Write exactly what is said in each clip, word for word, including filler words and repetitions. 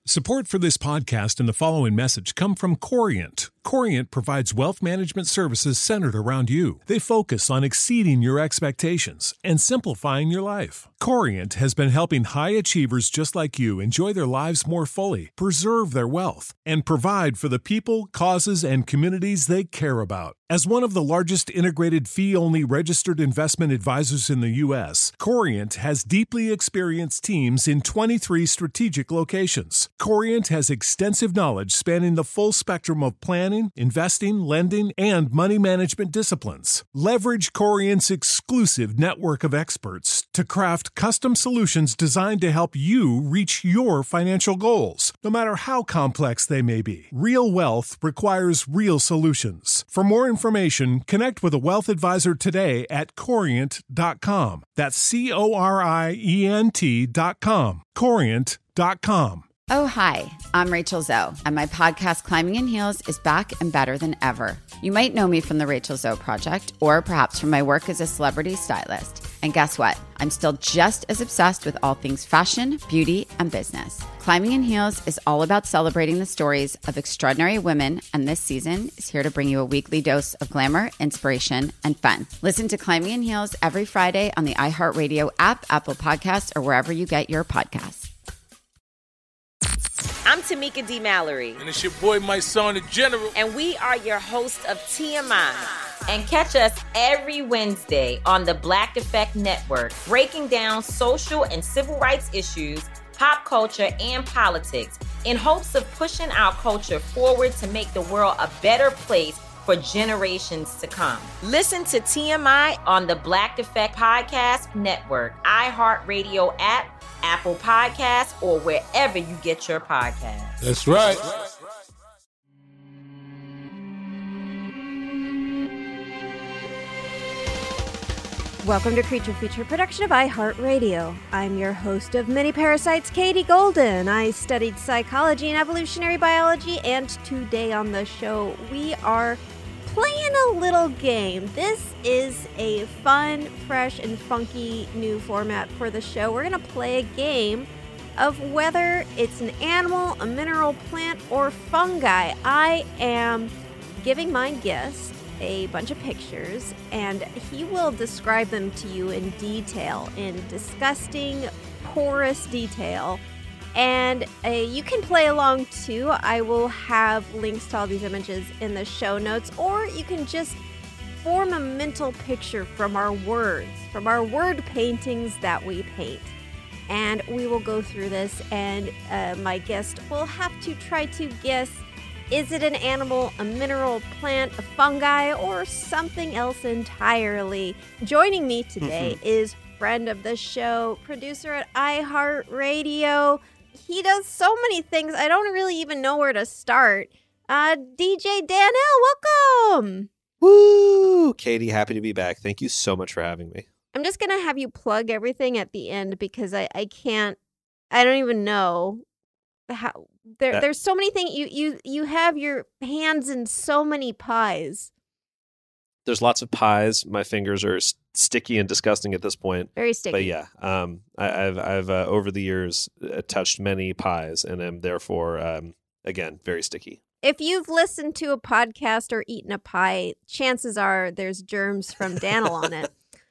Support for this podcast and the following message come from Corient. Corient provides wealth management services centered around you. They focus on exceeding your expectations and simplifying your life. Corient has been helping high achievers just like you enjoy their lives more fully, preserve their wealth, and provide for the people, causes, and communities they care about. As one of the largest integrated fee-only registered investment advisors in the U S, Corient has deeply experienced teams in twenty-three strategic locations. Corient has extensive knowledge spanning the full spectrum of planning, investing, lending, and money management disciplines. Leverage Corient's exclusive network of experts to craft custom solutions designed to help you reach your financial goals, no matter how complex they may be. Real wealth requires real solutions. For more information, connect with a wealth advisor today at corient dot com. That's C O R I E N T dot com. corient dot com. Oh, hi, I'm Rachel Zoe, and my podcast, Climbing in Heels, is back and better than ever. You might know me from the Rachel Zoe Project, or perhaps from my work as a celebrity stylist. And guess what? I'm still just as obsessed with all things fashion, beauty, and business. Climbing in Heels is all about celebrating the stories of extraordinary women, and this season is here to bring you a weekly dose of glamour, inspiration, and fun. Listen to Climbing in Heels every Friday on the iHeartRadio app, Apple Podcasts, or wherever you get your podcasts. I'm Tamika D. Mallory. And it's your boy, my son, the General. And we are your hosts of T M I. And catch us every Wednesday on the Black Effect Network, breaking down social and civil rights issues, pop culture, and politics in hopes of pushing our culture forward to make the world a better place for generations to come. Listen to T M I on the Black Effect Podcast Network, iHeartRadio app, Apple Podcasts, or wherever you get your podcasts. That's right. Welcome to Creature Feature, production of iHeartRadio. I'm your host of Many Parasites, Katie Golden. I studied psychology and evolutionary biology, and today on the show, we are playing a little game. This is a fun, fresh, and funky new format for the show. We're going to play a game of whether it's an animal, a mineral, plant, or fungi. I am giving my guest a bunch of pictures, and he will describe them to you in detail, in disgusting, porous detail. And uh, you can play along too. I will have links to all these images in the show notes, or you can just form a mental picture from our words, from our word paintings that we paint. And we will go through this, and uh, my guest will have to try to guess, is it an animal, a mineral, plant, a fungi, or something else entirely? Joining me today mm-hmm. is friend of the show, producer at iHeartRadio. He does so many things, I don't really even know where to start. Uh, D J Danelle, welcome! Woo! Katie, happy to be back. Thank you so much for having me. I'm just going to have you plug everything at the end because I, I can't, I don't even know how, there. That, there's so many things, you, you, you have your hands in so many pies. There's lots of pies. My fingers are st- sticky and disgusting at this point. Very sticky. But yeah, um, I, I've I've uh, over the years uh, touched many pies, and am therefore um, again very sticky. If you've listened to a podcast or eaten a pie, chances are there's germs from Danelle on it.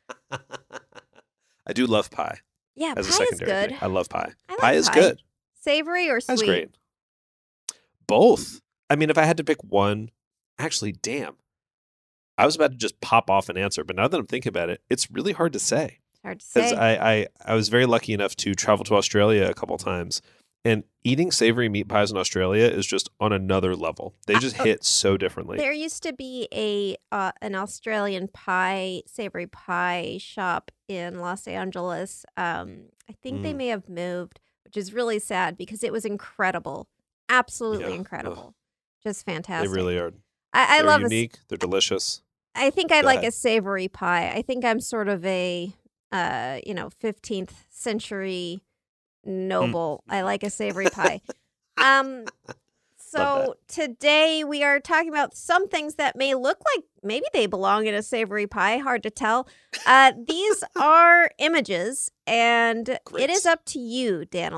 I do love pie. Yeah, as pie a secondary is good. Thing. I love pie. I like pie is pie. good. Savory or sweet? That's great. Both. I mean, if I had to pick one, actually, damn. I was about to just pop off an answer, but now that I'm thinking about it, it's really hard to say. Hard to say. Because I, I, I was very lucky enough to travel to Australia a couple times, and eating savory meat pies in Australia is just on another level. They just uh, hit so differently. There used to be a uh, an Australian pie, savory pie shop in Los Angeles. Um, I think mm. they may have moved, which is really sad because it was incredible. Absolutely yeah. incredible. Ugh. Just fantastic. They really are. I, I They're love unique. A, They're delicious. I think I Go like ahead. a savory pie. I think I'm sort of a, uh, you know, fifteenth century noble. Mm. I like a savory pie. um, so today we are talking about some things that may look like maybe they belong in a savory pie. Hard to tell. Uh, these are images, and Great. It is up to you, Danelle,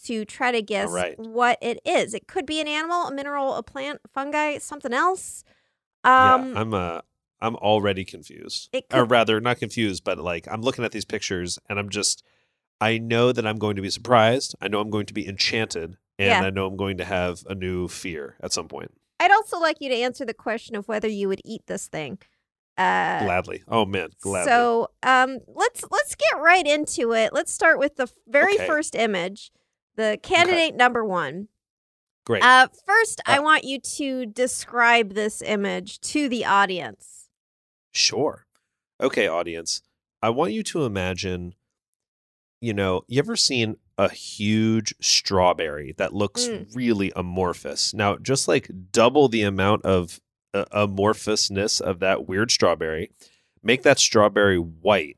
to try to guess right. what it is. It could be an animal, a mineral, a plant, fungi, something else. Um, yeah, I'm uh, I'm already confused. It could- or rather, not confused, but like I'm looking at these pictures and I'm just, I know that I'm going to be surprised. I know I'm going to be enchanted. And Yeah. I know I'm going to have a new fear at some point. I'd also like you to answer the question of whether you would eat this thing. Uh, Gladly. Oh, man. Gladly. So um, let's let's get right into it. Let's start with the very Okay. first image, the candidate number one. Great. Uh, first, I Uh, want you to describe this image to the audience. Sure. Okay, audience. I want you to imagine, you know, you ever seen a huge strawberry that looks Mm. really amorphous? Now, just like double the amount of uh, amorphousness of that weird strawberry, make that strawberry white,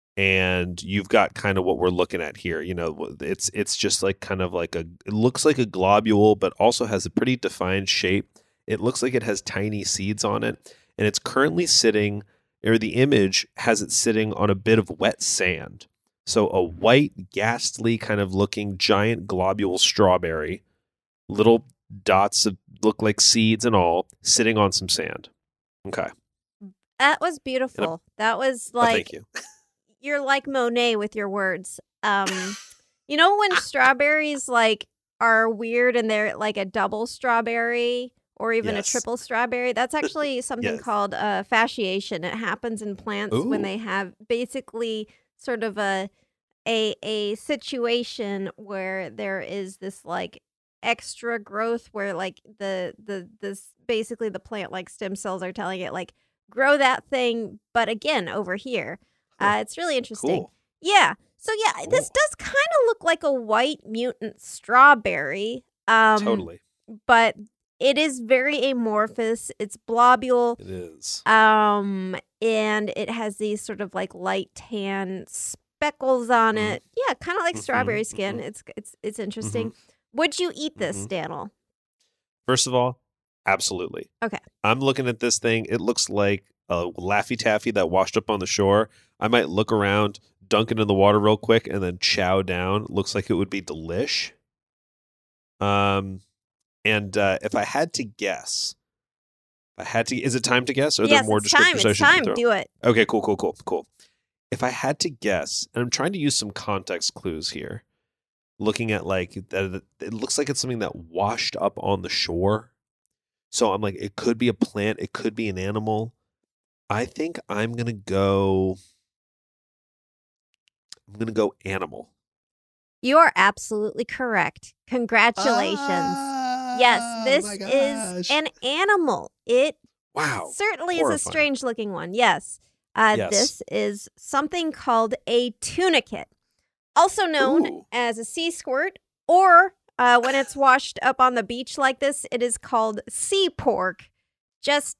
and you've got kind of what we're looking at here. You know, it's it's just like kind of like a, it looks like a globule, but also has a pretty defined shape. It looks like it has tiny seeds on it, and it's currently sitting, or the image has it sitting on a bit of wet sand. So a white, ghastly kind of looking giant globule strawberry, little dots of look like seeds and all, sitting on some sand. Okay. That was beautiful. That was Oh, like thank you. you're like Monet with your words. Um, you know when strawberries like are weird and they're like a double strawberry or even Yes. a triple strawberry? That's actually something Yes. called uh, fasciation. It happens in plants when Ooh. they have basically sort of a a a situation where there is this like extra growth where like the the this basically the plant like stem cells are telling it like grow that thing, but again over here. Uh, it's really interesting. Cool. Yeah. So yeah, this Cool. does kind of look like a white mutant strawberry. Um, Totally. But it is very amorphous. It's blobule. It is. Um, and it has these sort of like light tan speckles on Mhm. it. Yeah, kind of like Mhm, strawberry skin. mhm. It's it's it's interesting. Would you eat this, Mhm. Daniel? First of all, absolutely. Okay. I'm looking at this thing. It looks like a Laffy Taffy that washed up on the shore. I might look around, dunk it in the water real quick, and then chow down. Looks like it would be delish. Um, and uh, if I had to guess, if I had to, is it time to guess? Or are yes, there more it's time. descriptors I It's should time. throw? Do it. Okay, cool, cool, cool, cool. If I had to guess, and I'm trying to use some context clues here, looking at like that, it looks like it's something that washed up on the shore. So I'm like, it could be a plant, it could be an animal. I think I'm gonna go. I'm gonna go animal. You are absolutely correct. Congratulations. yes, Ah, this my is gosh. an animal. It Wow. certainly is a Horrifying. strange looking one. Yes. Uh, Yes. This is something called a tunicate, also known Ooh. as a sea squirt, or uh, when it's washed up on the beach like this, it is called sea pork. Just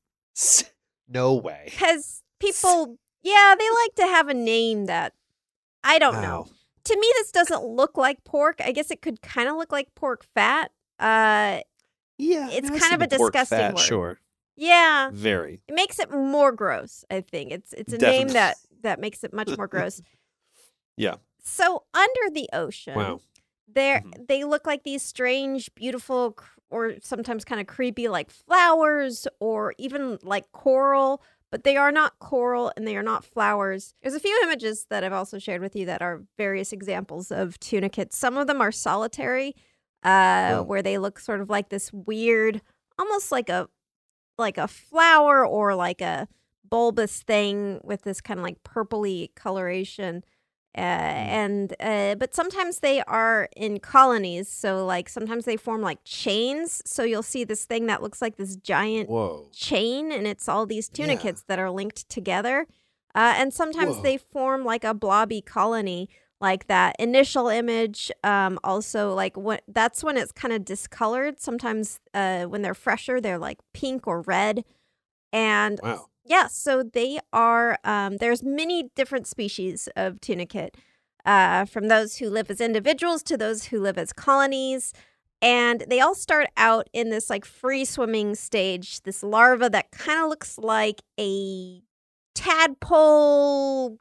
No way. because people, yeah, they like to have a name that I don't know. Wow. To me, this doesn't look like pork. I guess it could kind of look like pork fat. Uh, Yeah, I It's mean, I kind see of a the pork disgusting fat, word. Sure, yeah, very. it makes it more gross. I think it's it's a name Definitely. that that makes it much more gross. Yeah. So under the ocean, Wow. there Mhm. they look like these strange, beautiful, cr- or sometimes kind of creepy, like flowers or even like coral. But they are not coral and they are not flowers. There's a few images that I've also shared with you that are various examples of tunicates. Some of them are solitary, uh, Oh. where they look sort of like this weird, almost like a like a flower or like a bulbous thing with this kind of like purpley coloration. Uh, and uh, but sometimes they are in colonies, so like sometimes they form like chains. So you'll see this thing that looks like this giant Whoa. chain, and it's all these Yeah. tunicates that are linked together. Uh, and sometimes Whoa. they form like a blobby colony, like that initial image. Um, also, like what that's when it's kind of discolored. Sometimes uh, when they're fresher, they're like pink or red. And Wow. yeah, so they are, um, there's many different species of tunicate, uh, from those who live as individuals to those who live as colonies. And they all start out in this like free swimming stage, this larva that kind of looks like a tadpole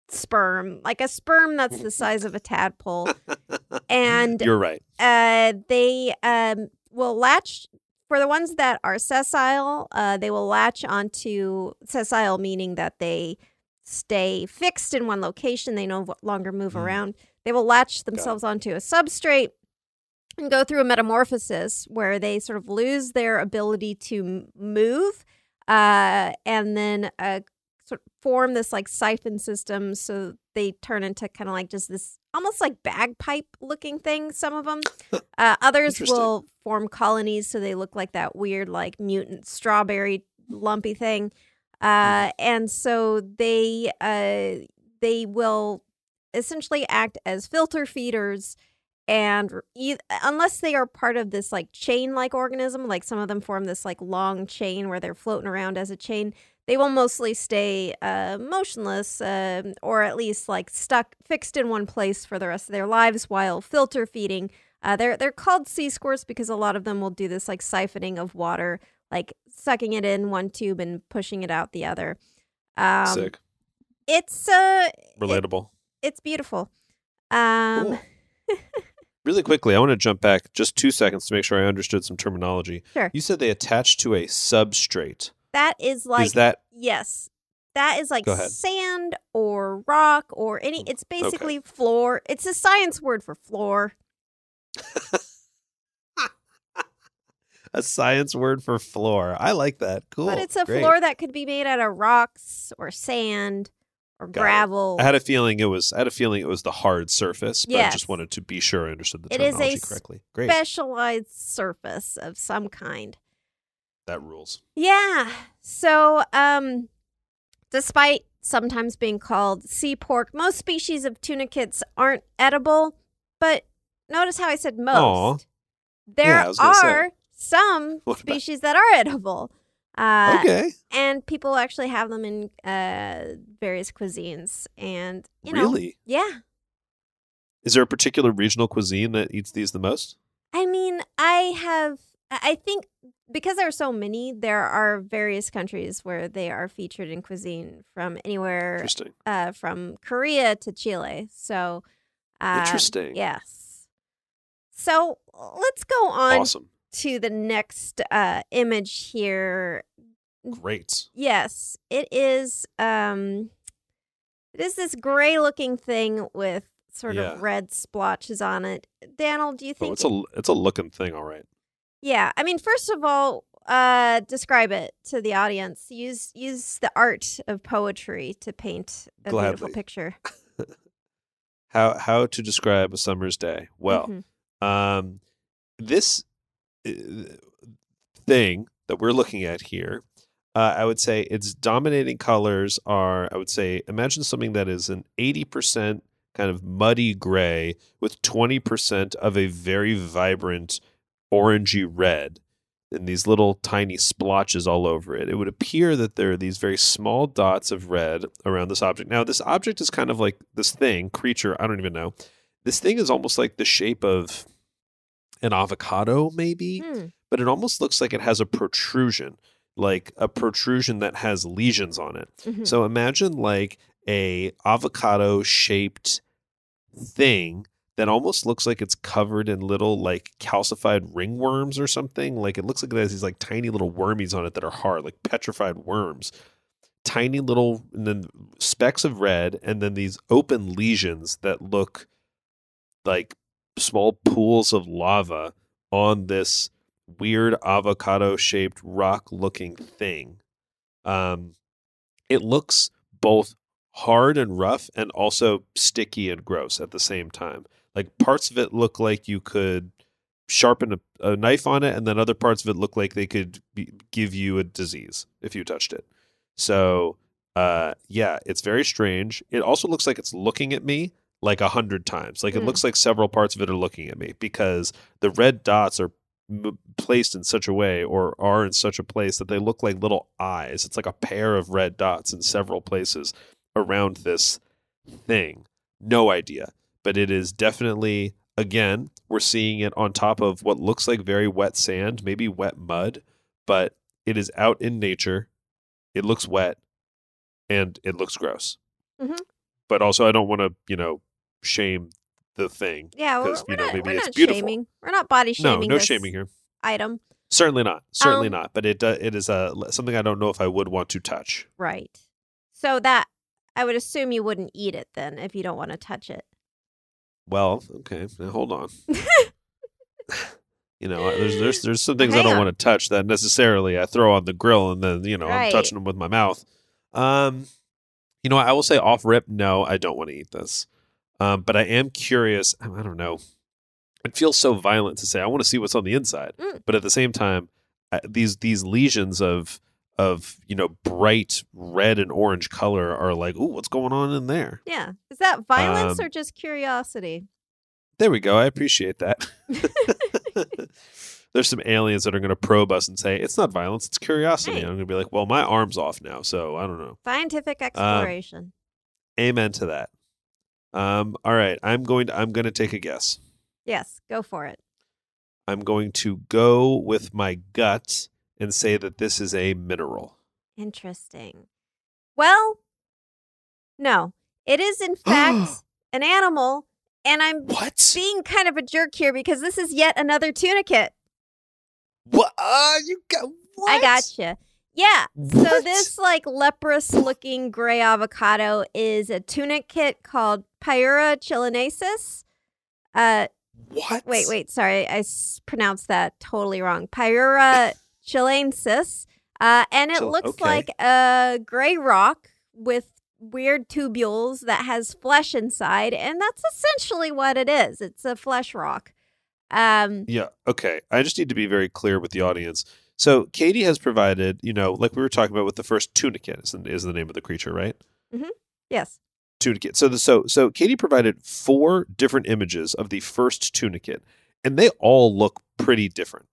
sperm, like a sperm that's the size of a tadpole. And you're right. Uh, they um, will latch, for the ones that are sessile, uh, they will latch onto, sessile meaning that they stay fixed in one location. They no longer move mm. around. They will latch themselves onto a substrate and go through a metamorphosis where they sort of lose their ability to move uh, and then uh, sort of form this like siphon system. So they turn into kind of like just this almost like bagpipe looking thing, some of them. Uh, others will form colonies so they look like that weird like mutant strawberry lumpy thing. Uh, and so they uh, they will essentially act as filter feeders. And e- unless they are part of this like chain-like organism, like some of them form this like long chain where they're floating around as a chain, they will mostly stay uh, motionless uh, or at least like stuck, fixed in one place for the rest of their lives while filter feeding. Uh, they're they're called sea squirts because a lot of them will do this like siphoning of water, like sucking it in one tube and pushing it out the other. Um, Sick. It's uh, relatable. It, it's beautiful. Um, cool. Really quickly, I want to jump back just two seconds to make sure I understood some terminology. Sure. You said they attach to a substrate. That is like, is that... yes, that is like sand or rock or any, it's basically okay. floor. It's a science word for floor. A science word for floor. I like that. Cool. But it's a Great. floor that could be made out of rocks or sand or Got gravel. It. I had a feeling it was. I had a feeling it was the hard surface, but yes. I just wanted to be sure I understood the it terminology is a correctly. Great. Specialized surface of some kind. That rules. Yeah. So, um, despite sometimes being called sea pork, most species of tunicates aren't edible. But notice how I said most. Aww. There yeah, are say. some what species that are edible. Uh, okay. And people actually have them in uh, various cuisines. And, you know. Really? Yeah. Is there a particular regional cuisine that eats these the most? I mean, I have, I think because there are so many, there are various countries where they are featured in cuisine from anywhere. Interesting. Uh, from Korea to Chile. So. Uh, Interesting. Yes. So let's go on. Awesome. To the next uh, image here. Great. Yes, it is. Um, it is this gray-looking thing with sort yeah. of red splotches on it. Daniel, do you think oh, it's a it's a looking thing, all right? Yeah, I mean, first of all, uh, describe it to the audience. Use use the art of poetry to paint a Gladly. beautiful picture. how how to describe a summer's day? Well, mm-hmm. um, this. thing that we're looking at here, uh, I would say its dominating colors are, I would say, imagine something that is an eighty percent kind of muddy gray with twenty percent of a very vibrant orangey red and these little tiny splotches all over it. It would appear that there are these very small dots of red around this object. Now, this object is kind of like this thing, creature, I don't even know. This thing is almost like the shape of an avocado, maybe, hmm. but it almost looks like it has a protrusion, like a protrusion that has lesions on it. Mm-hmm. So imagine like a avocado shaped thing that almost looks like it's covered in little like calcified ringworms or something. Like it looks like it has these like tiny little wormies on it that are hard, like petrified worms. Tiny little, and then specks of red, and then these open lesions that look like small pools of lava on this weird avocado-shaped rock-looking thing. Um, it looks both hard and rough and also sticky and gross at the same time. Like parts of it look like you could sharpen a, a knife on it, and then other parts of it look like they could be, give you a disease if you touched it. So, uh, yeah, it's very strange. It also looks like it's looking at me like a hundred times. Like it Mm. looks like several parts of it are looking at me because the red dots are m- placed in such a way or are in such a place that they look like little eyes. It's like a pair of red dots in several places around this thing. No idea. But it is definitely, again, we're seeing it on top of what looks like very wet sand, maybe wet mud, but it is out in nature. It looks wet and it looks gross. Mm-hmm. but also I don't want to, you know, shame the thing. Yeah, we're, because we're you know not, maybe we're it's not beautiful. shaming. We're not body No, shaming. no this shaming here. Item. Certainly not. Certainly Um, not. But it uh, it is uh, something I don't know if I would want to touch. Right. So that I would assume you wouldn't eat it then if you don't want to touch it. Well, okay. Now hold on. You know, there's there's there's some things I Hang don't on. want to touch that necessarily I throw on the grill and then, you know, Right. I'm touching them with my mouth. Um, you know, I will say off rip, no, I don't want to eat this. Um, but I am curious. I I don't know. It feels so violent to say I want to see what's on the inside, Mm. but at the same time, uh, these these lesions of of you know bright red and orange color are like, ooh, what's going on in there? Yeah. Is that violence Um, or just curiosity? There we go. I appreciate that. There's some aliens that are going to probe us and say, it's not violence, it's curiosity. Hey. And I'm going to be like, well, my arm's off now, so I don't know. Scientific exploration. Amen to that. Um, all right. I'm going to I'm going to take a guess. Yes, go for it. I'm going to go with my gut and say that this is a mineral. Interesting. Well, no. It is, in fact, an animal, and I'm What? being kind of a jerk here because this is yet another tunicate. What? Uh, you got what? I gotcha. Yeah. So What? this, like, leprous-looking gray avocado is a tunicate called Pyura chilensis. Uh, What? wait, wait. Sorry. I s- pronounced that totally wrong. Pyura chilensis. Uh, and it Chil- looks okay. like a gray rock with weird tubules that has flesh inside, and that's essentially what it is. It's a flesh rock. Um, Yeah. Okay. I just need to be very clear with the audience. So Katie has provided, you know, like we were talking about with the first tunicate is the, is the name of the creature, right? yes. Tunicate. So the so so Katie provided four different images of the first tunicate, and they all look pretty different.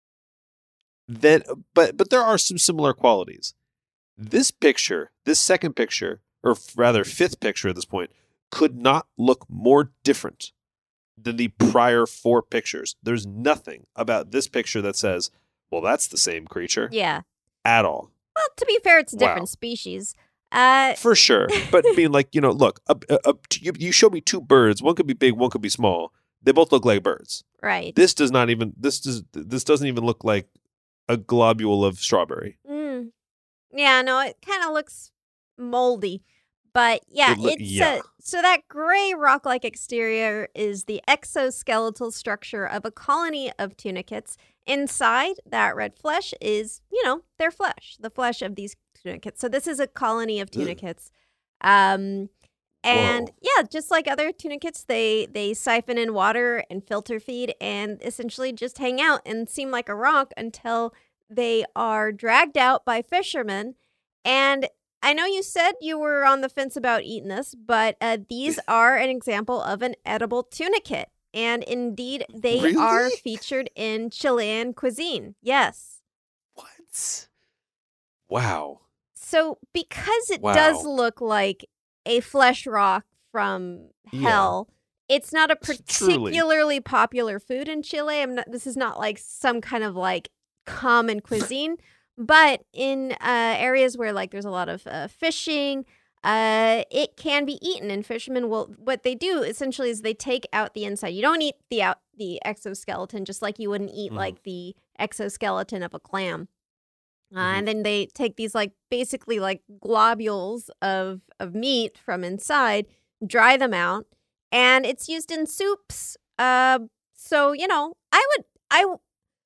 Then, but but there are some similar qualities. This picture, this second picture, or f- rather fifth picture at this point, could not look more different than the prior four pictures. There's nothing about this picture that says, "Well, that's the same creature," Yeah. at all. Well, to be fair, it's a different Wow. species. Uh, For sure. But being like, you know, look, a, a, a, you, you show me two birds. One could be big, one could be small. They both look like birds. right. This does not even, this does, this doesn't even look like a globule of strawberry. Mm. Yeah, no, it kind of looks moldy. But yeah, It loo- it's yeah. Uh, so that gray rock-like exterior is the exoskeletal structure of a colony of tunicates. Inside that red flesh is, you know, their flesh, the flesh of these tunicates. So this is a colony of Ugh. tunicates. Um, and Whoa. yeah, just like other tunicates, they they siphon in water and filter feed and essentially just hang out and seem like a rock until they are dragged out by fishermen. And I know you said you were on the fence about eating this, but uh, these are an example of an edible tunicate. And indeed, they Really? are featured in Chilean cuisine. Yes. What? Wow. So because it Wow. does look like a flesh rock from Yeah. hell, it's not a Truly. particularly popular food in Chile. I'm not, this is not like some kind of like common cuisine, but in uh, areas where like there's a lot of uh, fishing, uh, it can be eaten. And fishermen will, what they do essentially is they take out the inside. You don't eat the out the exoskeleton, just like you wouldn't eat Mhm. like the exoskeleton of a clam. Uh, Mhm. And then they take these like basically like globules of of meat from inside, dry them out, and it's used in soups. Uh, so you know, I would, I, w-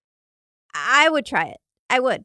I would try it. I would.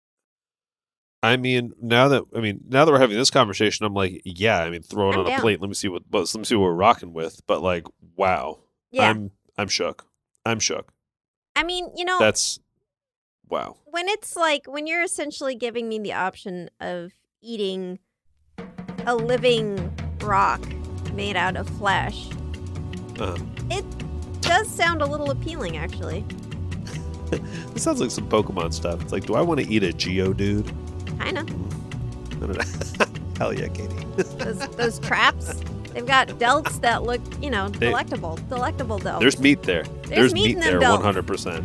I mean, now that I mean, now that we're having this conversation, I'm like, yeah. I mean, throw it I'm on down. a plate. Let me see what. Let me see what we're rocking with. But like, wow. Yeah. I'm I'm shook. I'm shook. I mean, you know, That's wow. when it's like when you're essentially giving me the option of eating a living rock made out of flesh, Uh, it does sound a little appealing, actually. this sounds like some Pokemon stuff. It's like, do I want to eat a Geodude? Kinda. I don't know. Hell yeah, Katie. Those those traps. They've got delts that look, you know, They- delectable. Delectable delts. There's meat there. There's, meat meat, in them there, belts. one hundred percent.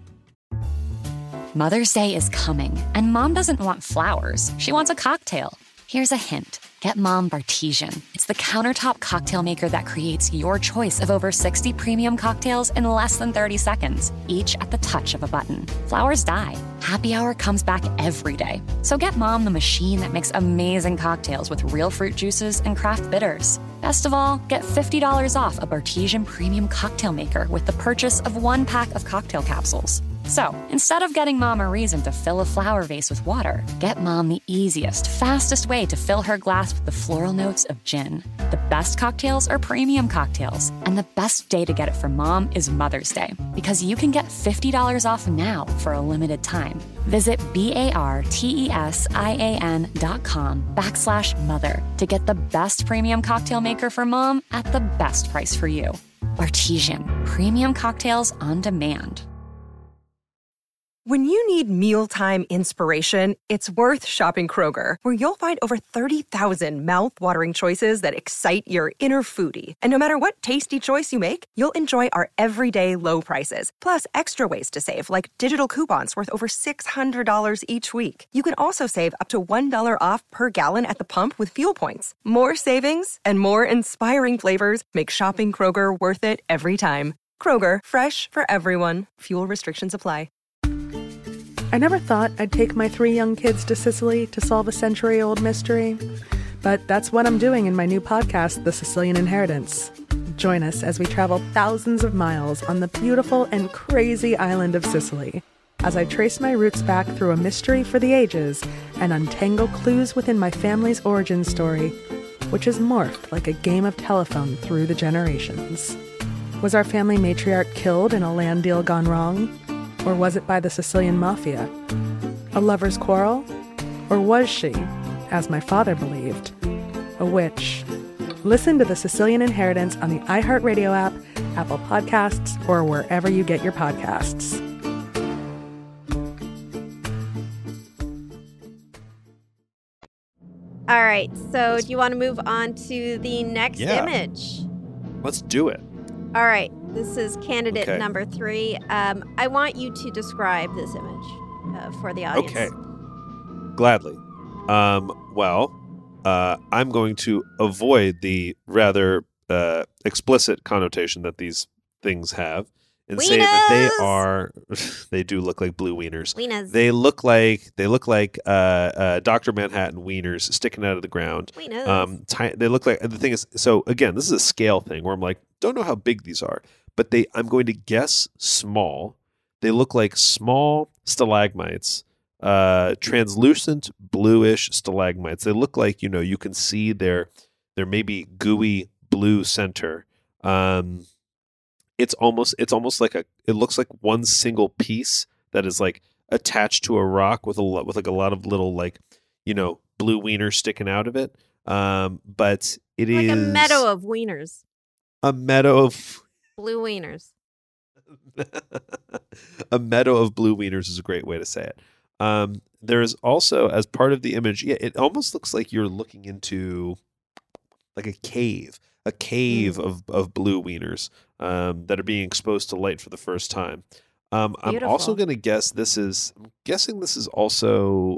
Mother's Day is coming, and Mom doesn't want flowers. She wants a cocktail. Here's a hint. Get Mom Bartesian. It's the countertop cocktail maker that creates your choice of over sixty premium cocktails in less than thirty seconds, each at the touch of a button. Flowers die. Happy Hour comes back every day. So get Mom the machine that makes amazing cocktails with real fruit juices and craft bitters. Best of all, get fifty dollars off a Bartesian premium cocktail maker with the purchase of one pack of cocktail capsules. So, instead of getting Mom a reason to fill a flower vase with water, get Mom the easiest, fastest way to fill her glass with the floral notes of gin. The best cocktails are premium cocktails, and the best day to get it for Mom is Mother's Day, because you can get fifty dollars off now for a limited time. Visit B-A-R-T-E-S-I-A-N dot com backslash mother to get the best premium cocktail maker for Mom at the best price for you. Bartesian, premium cocktails on demand. When you need mealtime inspiration, it's worth shopping Kroger, where you'll find over thirty thousand mouth-watering choices that excite your inner foodie. And no matter what tasty choice you make, you'll enjoy our everyday low prices, plus extra ways to save, like digital coupons worth over six hundred dollars each week. You can also save up to one dollar off per gallon at the pump with fuel points. More savings and more inspiring flavors make shopping Kroger worth it every time. Kroger, fresh for everyone. Fuel restrictions apply. I never thought I'd take my three young kids to Sicily to solve a century-old mystery. But that's what I'm doing in my new podcast, The Sicilian Inheritance. Join us as we travel thousands of miles on the beautiful and crazy island of Sicily, as I trace my roots back through a mystery for the ages and untangle clues within my family's origin story, which has morphed like a game of telephone through the generations. Was our family matriarch killed in a land deal gone wrong? Or was it by the Sicilian mafia? A lover's quarrel? Or was she, as my father believed, a witch? Listen to The Sicilian Inheritance on the iHeartRadio app, Apple Podcasts, or wherever you get your podcasts. All right, so do you want to move on to the next Yeah. image? Let's do it. All right, this is candidate Okay. number three. Um, I want you to describe this image uh, for the audience. Okay. Gladly. Um, well, uh, I'm going to avoid the rather uh, explicit connotation that these things have and say that they Wieners! are they do look like blue wieners. Wieners. They look like they look like uh, uh, Doctor Manhattan wieners sticking out of the ground. Wieners. Um, ti- they look like the thing is. So again, this is a scale thing where I'm like, don't know how big these are, but they. I'm going to guess small. They look like small stalagmites, uh, translucent bluish stalagmites. They look like, you know, you can see their their maybe gooey blue center. Um, it's almost it's almost like a. It looks like one single piece that is like attached to a rock with a lo- with like a lot of little like, you know, blue wieners sticking out of it. Um, but it like is a meadow of wieners, a meadow of blue wieners. a meadow of blue wieners is a great way to say it. Um, there is also, as part of the image, yeah, it almost looks like you're looking into like a cave, a cave of, of blue wieners um, that are being exposed to light for the first time. Um, I'm Beautiful. also going to guess this is, I'm guessing this is also,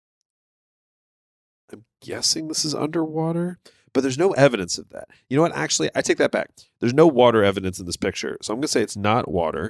I'm guessing this is underwater. But there's no evidence of that. You know what? Actually, I take that back. There's no water evidence in this picture. So I'm going to say it's not water.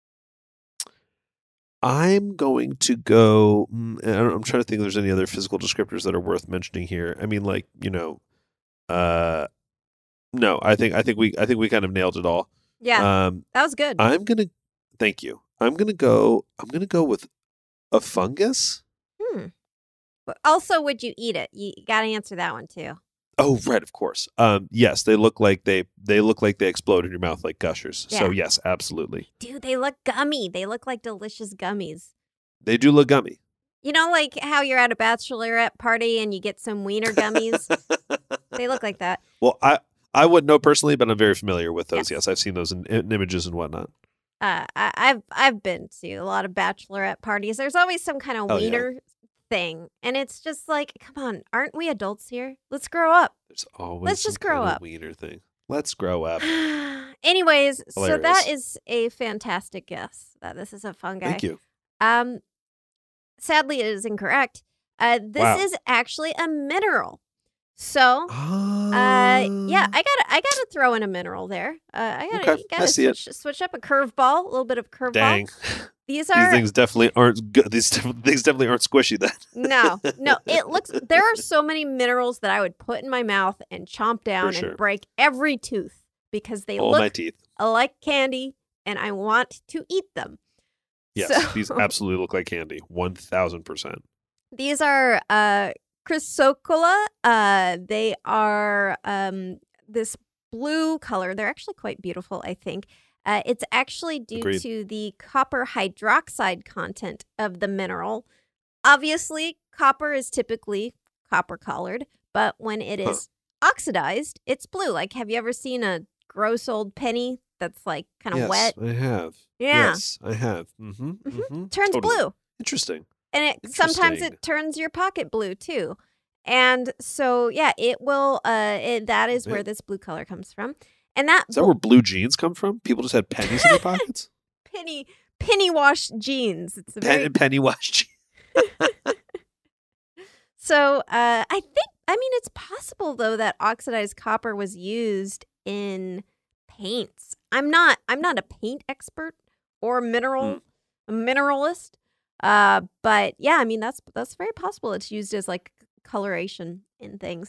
I'm going to go... mm, I don't- I'm trying to think if there's any other physical descriptors that are worth mentioning here. I mean, like, you know... Uh, no, I think I think we I think we kind of nailed it all. Yeah, Um, that was good. I'm going to... Thank you. I'm going to go... I'm going to go with a fungus. Hmm. But also, would you eat it? You got to answer that one too. Oh, right, of course. Um, yes, they look like they they look like they explode in your mouth like gushers. So Yeah. yes, absolutely. Dude, they look gummy. They look like delicious gummies. They do look gummy. You know, like how you're at a bachelorette party and you get some wiener gummies? They look like that. Well, I I wouldn't know personally, but I'm very familiar with those. Yes. Yes, I've seen those in, in images and whatnot. Uh, I, I've I've been to a lot of bachelorette parties. There's always some kind of Oh, yeah. wiener thing, and it's just like, come on, aren't we adults here? Let's grow up. There's always Let's some just grow kind of up. wiener thing. Let's grow up. Anyways, so that Hilarious. is a fantastic guess that this is a fungi. Thank you. Um, sadly, it is incorrect. Uh, this Wow. is actually a mineral. So, Oh. uh, yeah, I gotta, I gotta throw in a mineral there. Uh, I gotta, Okay, you gotta I see it. switch, switch up a curveball, a little bit of curveball. Dang. These These are things definitely aren't good. These things definitely aren't squishy then. no, no. It looks. There are so many minerals that I would put in my mouth and chomp down sure. and break every tooth because they All look my teeth. like candy, and I want to eat them. Yes, So- these absolutely look like candy. one thousand percent. These are uh, Chrysocolla. Uh, they are um, this blue color. They're actually quite beautiful, I think. Uh, it's actually due Agreed. to the copper hydroxide content of the mineral. Obviously, copper is typically copper colored, but when it is oxidized, it's blue. Like, have you ever seen a gross old penny that's like kind of yes, wet? I have. Yeah. Yes, I have. Mm-hmm, mm-hmm. Turns Totally. blue. Interesting. And it sometimes Interesting. it turns your pocket blue too. And so yeah, it will uh it, that is where Man. this blue color comes from. And that, Is that where blue jeans come from? People just had pennies in their pockets? penny penny wash jeans. It's a Pen, very penny wash jeans. So uh I think I mean it's possible though that oxidized copper was used in paints. I'm not I'm not a paint expert or a mineral a mineralist. Uh, but yeah, I mean that's that's very possible. It's used as like coloration in things.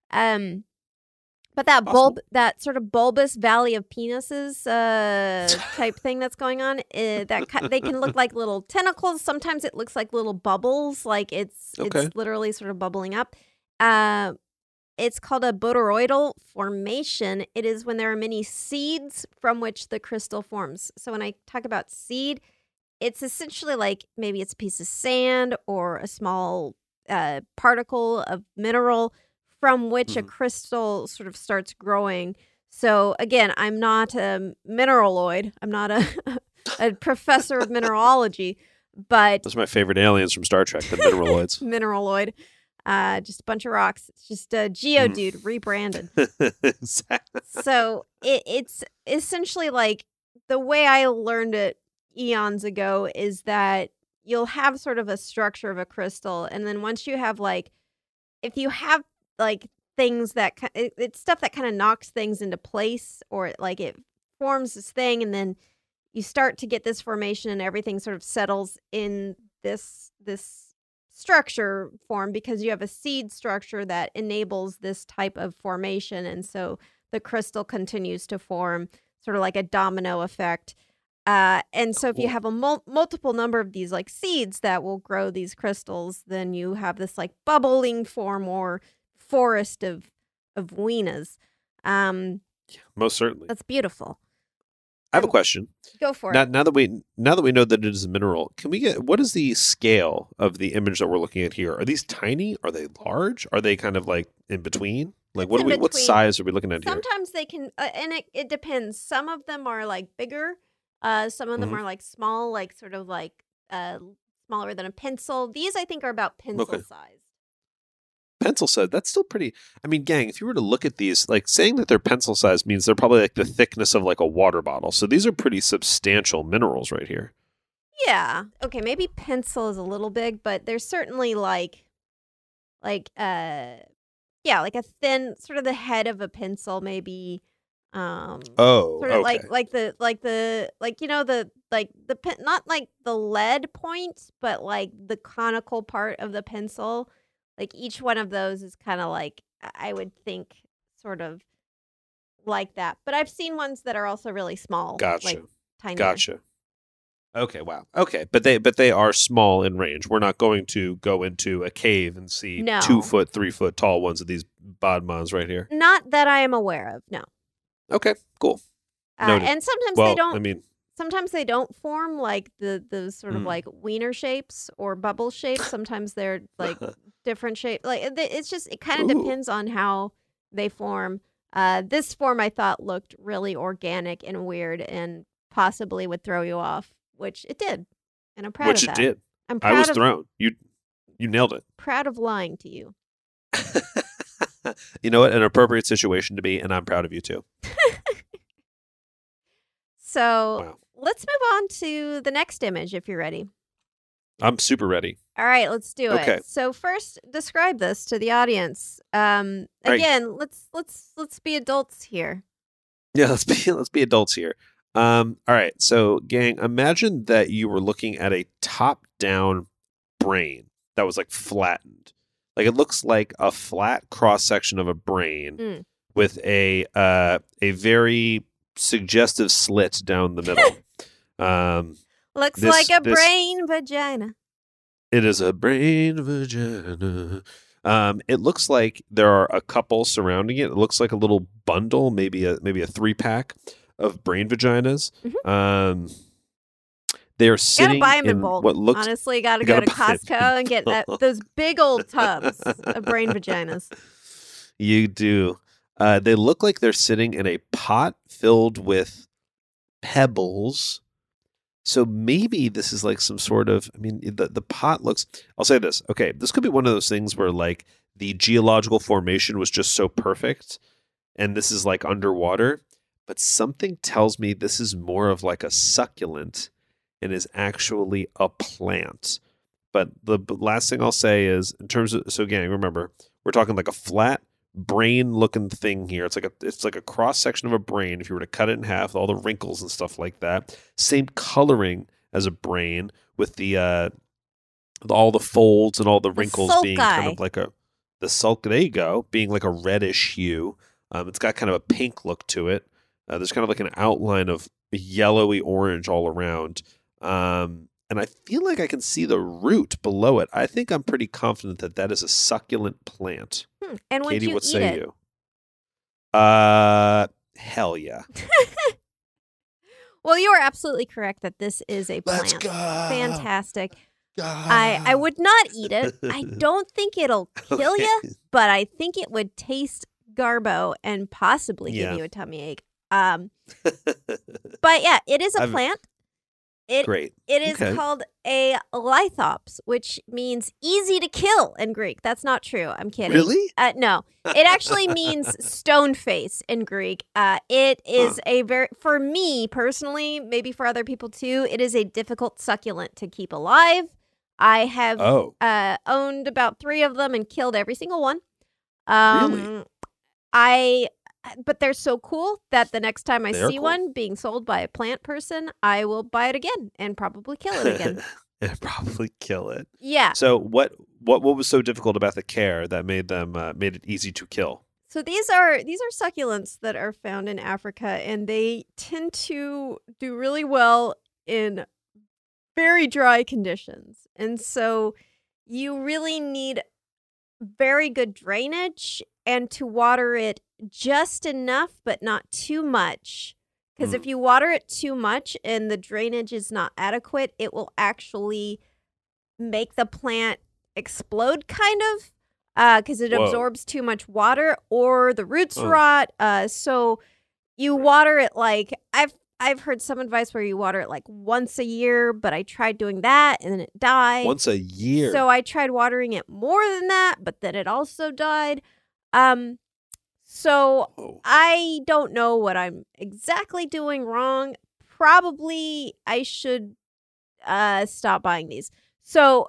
Um, but that bulb, that sort of bulbous valley of penises uh, type thing that's going on, uh, that ki- they can look like little tentacles. Sometimes it looks like little bubbles, like it's Okay. it's literally sort of bubbling up. Uh, it's called a botoroidal formation. It is when there are many seeds from which the crystal forms. So when I talk about seed, it's essentially like maybe it's a piece of sand or a small uh, particle of mineral from which a crystal sort of starts growing. So again, I'm not a mineraloid. I'm not a, a professor of mineralogy, but Those are my favorite aliens from Star Trek, the mineraloids. mineraloid, uh, just a bunch of rocks. It's just a Geodude rebranded. Exactly. So it, it's essentially like the way I learned it eons ago is that you'll have sort of a structure of a crystal, and then once you have like, if you have like things that ki- it, it's stuff that kind of knocks things into place, or like it forms this thing, and then you start to get this formation, and everything sort of settles in this this structure form because you have a seed structure that enables this type of formation, and so the crystal continues to form, sort of like a domino effect. Uh, and so if you Cool. have a mul- multiple number of these like seeds that will grow these crystals, then you have this like bubbling form or forest of of weenas. Um, Most certainly. that's beautiful. I have a question. Go for Now, it. now that we now that we know that it is a mineral, can we get what is the scale of the image that we're looking at here? Are these tiny? Are they large? Are they kind of like in between? Like It's what are in we? What between. size are we looking at here? Sometimes they can, uh, and it, it depends. Some of them are like bigger. Uh, some of them Mhm. are like small, like sort of like uh, smaller than a pencil. These I think are about pencil Okay. size. Pencil size. That's still pretty. I mean, gang, if you were to look at these, like saying that they're pencil size means they're probably like the thickness of like a water bottle. So these are pretty substantial minerals right here. Yeah. Okay, maybe pencil is a little big, but there's certainly like like uh yeah, like a thin sort of the head of a pencil maybe um Oh, sort of okay. like like the like the like you know the like the pen, not like the lead point, but like the conical part of the pencil. Like each one of those is kind of like I would think sort of like that. But I've seen ones that are also really small. Gotcha. Like tiny. Gotcha. Okay, wow. Okay, but they but they are small in range. We're not going to go into a cave and see No. two foot, three foot tall ones of these bodmons right here. Not that I am aware of, no. Okay, cool. Uh, Noted. and sometimes well, they don't. I mean, Sometimes they don't form like the the sort of Mm. like wiener shapes or bubble shapes. Sometimes they're like different shapes. Like it- it's just it kind of Ooh. depends on how they form. Uh, this form I thought looked really organic and weird and possibly would throw you off, which it did, and I'm proud which of it that. did. I'm I proud was of thrown. You you nailed it. proud of lying to you. You know what? An appropriate situation to be, and I'm proud of you too. So Wow. let's move on to the next image if you're ready. I'm super ready. All right, let's do Okay. it. So first, describe this to the audience. Um, All right. again, let's let's let's be adults here. Yeah, let's be let's be adults here. Um, all right, so gang, imagine that you were looking at a top-down brain that was like flattened. Like it looks like a flat cross section of a brain Mm. with a uh, a very suggestive slit down the middle. um, Looks This- like a this- brain vagina. It is a brain vagina. Um, it looks like there are a couple surrounding it. It looks like a little bundle, maybe a maybe a three pack of brain vaginas. Mhm. Um, they are Gotta sitting buy them in, in bulk. what looks. Honestly, gotta you go gotta to buy 'em Costco in and get that, bulk. those big old tubs of brain vaginas. You do. Uh, they look like they're sitting in a pot filled with pebbles. So maybe this is like some sort of, I mean, the, the pot looks, I'll say this. Okay, this could be one of those things where like the geological formation was just so perfect and this is like underwater, but something tells me this is more of like a succulent and is actually a plant. But the b- last thing I'll say is in terms of, so again, remember, we're talking like a flat brain looking thing here. It's like a it's like a cross section of a brain if you were to cut it in half, all the wrinkles and stuff like that. Same coloring as a brain with the uh all the folds and all the wrinkles being kind sulci. of like a the sulk. There you go, being like a reddish hue. Um, it's got kind of a pink look to it. Uh, there's kind of like an outline of yellowy orange all around. Um, and I feel like I can see the root below it. I think I'm pretty confident that that is a succulent plant. Hmm. And would Katie, you what eat say it? you? Uh, hell yeah. Well, you are absolutely correct that this is a plant. Let's go. Fantastic. I, I would not eat it. I don't think it'll kill Okay. you, but I think it would taste garbo and possibly Yeah. give you a tummy ache. Um, but yeah, it is a I've- plant. It Great. It is Okay. called a lithops, which means easy to kill in Greek. That's not true. I'm kidding. Really? Uh, no, it actually means stone face in Greek. Uh, it is a very, for me personally, maybe for other people too, it is a difficult succulent to keep alive. I have Oh. uh, owned about three of them and killed every single one. Um, Really? I, but they're so cool that the next time I They are see cool. one being sold by a plant person, I will buy it again and probably kill it again. And probably kill it. Yeah. So what what what was so difficult about the care that made them uh, made it easy to kill? So these are these are succulents that are found in Africa, and they tend to do really well in very dry conditions. And so you really need very good drainage and to water it just enough, but not too much. Because if you water it too much and the drainage is not adequate, it will actually make the plant explode, kind of, because it Whoa. absorbs too much water, or the roots Oh. rot. Uh, so you water it like I've I've heard some advice where you water it like once a year, but I tried doing that and then it died. Once a year. So I tried watering it more than that, but then it also died. Um, so Oh. I don't know what I'm exactly doing wrong. Probably I should uh stop buying these. So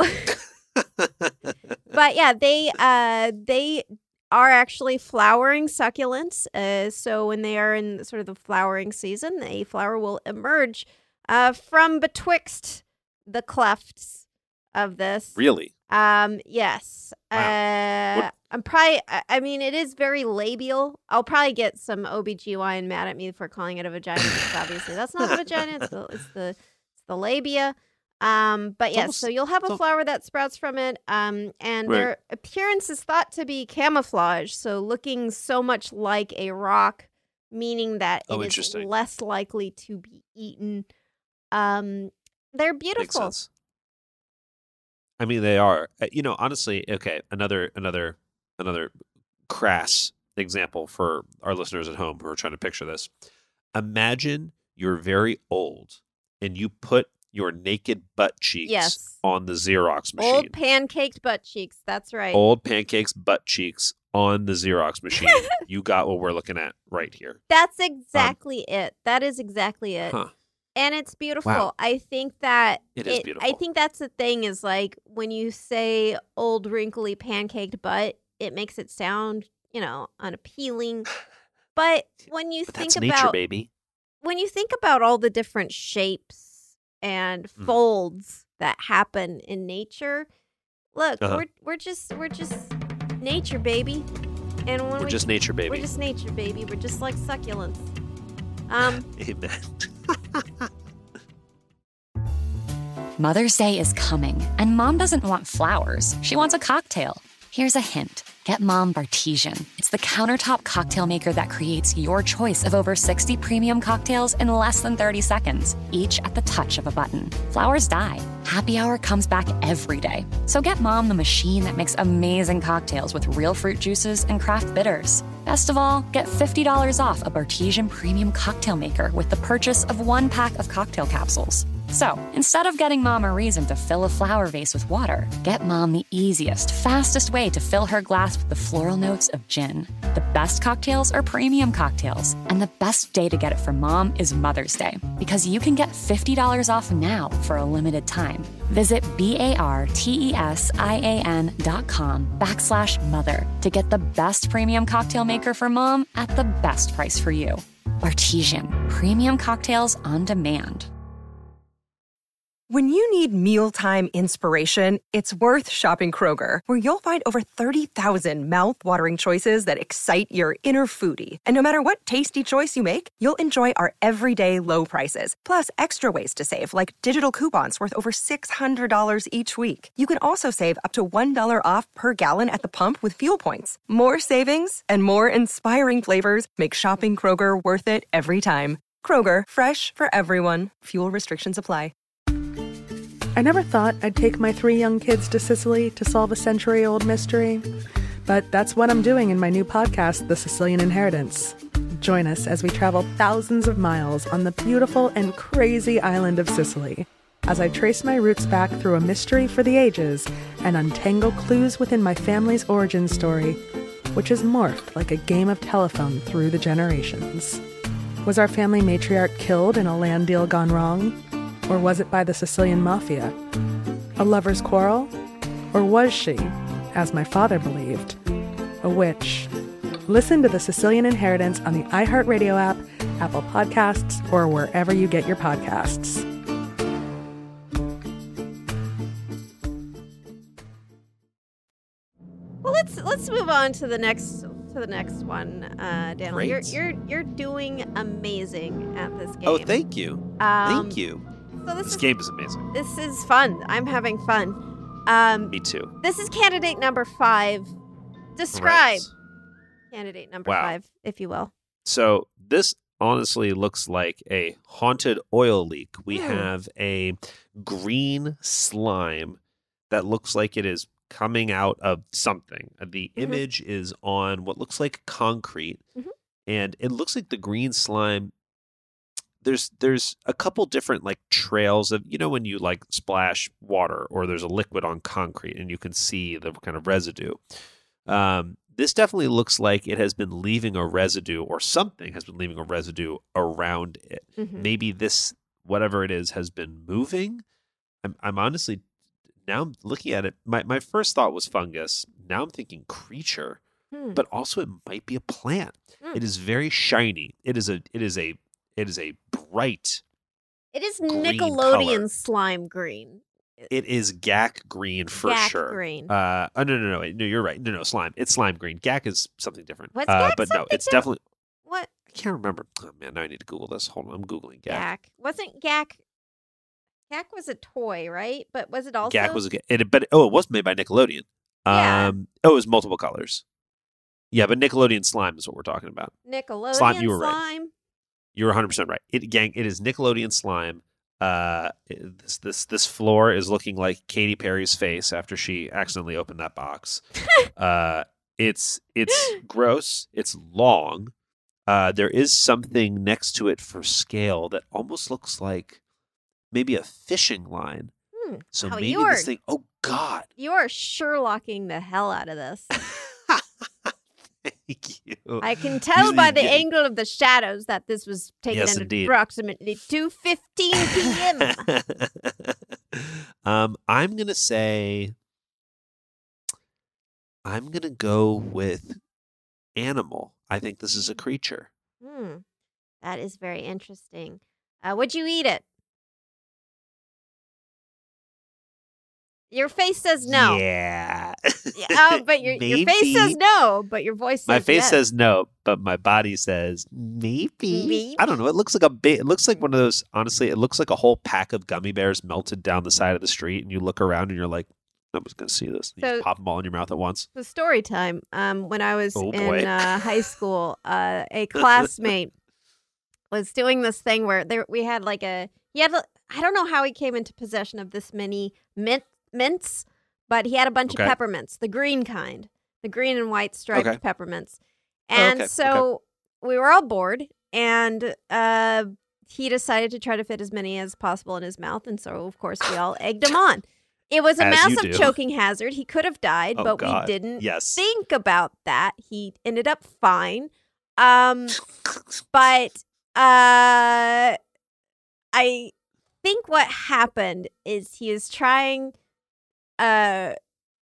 but yeah, they uh they are actually flowering succulents. Uh so when they are in sort of the flowering season, a flower will emerge uh from betwixt the clefts of this. Really? Um, yes. Wow. Uh, What- I'm probably, I, I mean, it is very labial. I'll probably get some O B G Y N mad at me for calling it a vagina, because obviously that's not a vagina. It's the, it's the, it's the labia. Um, but It's yes, almost- so you'll have a it's al- flower that sprouts from it. Um, and Right. their appearance is thought to be camouflage. So looking so much like a rock, meaning that it Oh, is interesting. less likely to be eaten. Um, they're Makes beautiful. sense. I mean, they are. Uh, You know, honestly, okay, another another another crass example for our listeners at home who are trying to picture this. Imagine you're very old and you put your naked butt cheeks Yes. on the Xerox machine. Old pancaked butt cheeks. That's right. Old pancakes butt cheeks on the Xerox machine. You got what we're looking at right here. That's exactly it. That is exactly it. Huh. And it's beautiful. Wow. I think that It is beautiful. I think that's the thing is like when you say old wrinkly pancaked butt, it makes it sound, you know, unappealing. But when you But think that's about nature, baby. when you think about all the different shapes and Mhm. folds that happen in nature, look, Uh-huh. we're we're just we're just nature, baby. And when We're we just nature, baby. we're just nature, baby. We're just like succulents. Um, Amen. Mother's Day is coming, and Mom doesn't want flowers. She wants a cocktail. Here's a hint. Get Mom Bartesian. It's the countertop cocktail maker that creates your choice of over sixty premium cocktails in less than thirty seconds, each at the touch of a button. Flowers die. Happy Hour comes back every day. So get Mom the machine that makes amazing cocktails with real fruit juices and craft bitters. Best of all, get fifty dollars off a Bartesian premium cocktail maker with the purchase of one pack of cocktail capsules. So, instead of getting Mom a reason to fill a flower vase with water, get Mom the easiest, fastest way to fill her glass with the floral notes of gin. The best cocktails are premium cocktails, and the best day to get it for Mom is Mother's Day, because you can get fifty dollars off now for a limited time. Visit B-A-R-T-E-S-I-A-N dot com backslash mother to get the best premium cocktail maker for Mom at the best price for you. Bartesian, premium cocktails on demand. When you need mealtime inspiration, it's worth shopping Kroger, where you'll find over thirty thousand mouth-watering choices that excite your inner foodie. And no matter what tasty choice you make, you'll enjoy our everyday low prices, plus extra ways to save, like digital coupons worth over six hundred dollars each week. You can also save up to one dollar off per gallon at the pump with fuel points. More savings and more inspiring flavors make shopping Kroger worth it every time. Kroger, fresh for everyone. Fuel restrictions apply. I never thought I'd take my three young kids to Sicily to solve a century-old mystery. But that's what I'm doing in my new podcast, The Sicilian Inheritance. Join us as we travel thousands of miles on the beautiful and crazy island of Sicily, as I trace my roots back through a mystery for the ages and untangle clues within my family's origin story, which has morphed like a game of telephone through the generations. Was our family matriarch killed in a land deal gone wrong? Or was it by the Sicilian mafia? A lover's quarrel? Or was she, as my father believed, a witch? Listen to The Sicilian Inheritance on the iHeartRadio app, Apple Podcasts, or wherever you get your podcasts. well, let's let's move on to the next to the next one, uh, Daniel. Great. You're you're you're doing amazing at this game. Oh, thank you. Um, Thank you. So this, This is game is amazing. this is fun. I'm having fun. Um, Me too. this is candidate number five. Describe Right. candidate number Wow. five, if you will. So this honestly looks like a haunted oil leak. We Hmm. have a green slime that looks like it is coming out of something. The Mhm. image is on what looks like concrete, Mhm. and it looks like the green slime. There's there's a couple different like trails of, you know, when you like splash water or there's a liquid on concrete and you can see the kind of residue. Um, this definitely looks like it has been leaving a residue, or something has been leaving a residue around it. Mhm. Maybe this, whatever it is, has been moving. I'm, I'm honestly, now I'm looking at it. My, my first thought was fungus. Now I'm thinking creature, Hmm. but also it might be a plant. Hmm. It is very shiny. It is a, it is a, it is a bright, It is green Nickelodeon color. slime green. it is gack green for Gack sure. green. Uh, oh, no, no, no, wait, no, you're right. No, no, slime. It's slime green. Gack is something different. What's uh, gack But no, something it's different? definitely, What? I can't remember. Oh man, now I need to Google this. Hold on, I'm Googling Gack. Gack. Wasn't Gack. Gack was a toy, right? But was it also. Gack was a, ga- it, but oh, it was made by Nickelodeon. Yeah. Um, oh, it was multiple colors. Yeah, but Nickelodeon slime is what we're talking about. Nickelodeon Slime, you were right. slime? You're one hundred percent right. It gang, it is Nickelodeon slime. Uh, it- this this this floor is looking like Katy Perry's face after she accidentally opened that box. uh, it's it's gross. It's long. Uh, there is something next to it for scale that almost looks like maybe a fishing line. Hmm. So Oh, maybe you are, this thing. Oh God! you are Sherlocking the hell out of this. Thank you. I can tell Usually by you the get- angle of the shadows that this was taken Yes, at indeed. approximately two fifteen p.m. um, I'm gonna say I'm gonna go with animal. I think this is a creature. Hmm. That is very interesting. Uh, would you eat it? Your face says no. Yeah. Yeah, oh, but your, your face says Maybe. no, but your voice says My face yes. says no, but my body says maybe. Maybe. I don't know. It looks like a big. It looks like one of those. Honestly, it looks like a whole pack of gummy bears melted down the side of the street, and you look around and you're like, "Nobody's gonna see this." You So- just pop them all in your mouth at once. So story time. Um, when I was Oh, boy. in uh, high school, uh, a classmate was doing this thing where there we had like a he had a- I don't know how he came into possession of this many mint mints, but he had a bunch Okay. of peppermints, the green kind, the green and white striped Okay. peppermints, Oh, and okay, so we were all bored, and uh, he decided to try to fit as many as possible in his mouth, and so of course we all egged him on. It was a As you massive do. choking hazard. He could have died, Oh, but God. we didn't Yes. think about that. He ended up fine. Um, but uh, I think what happened is he was trying uh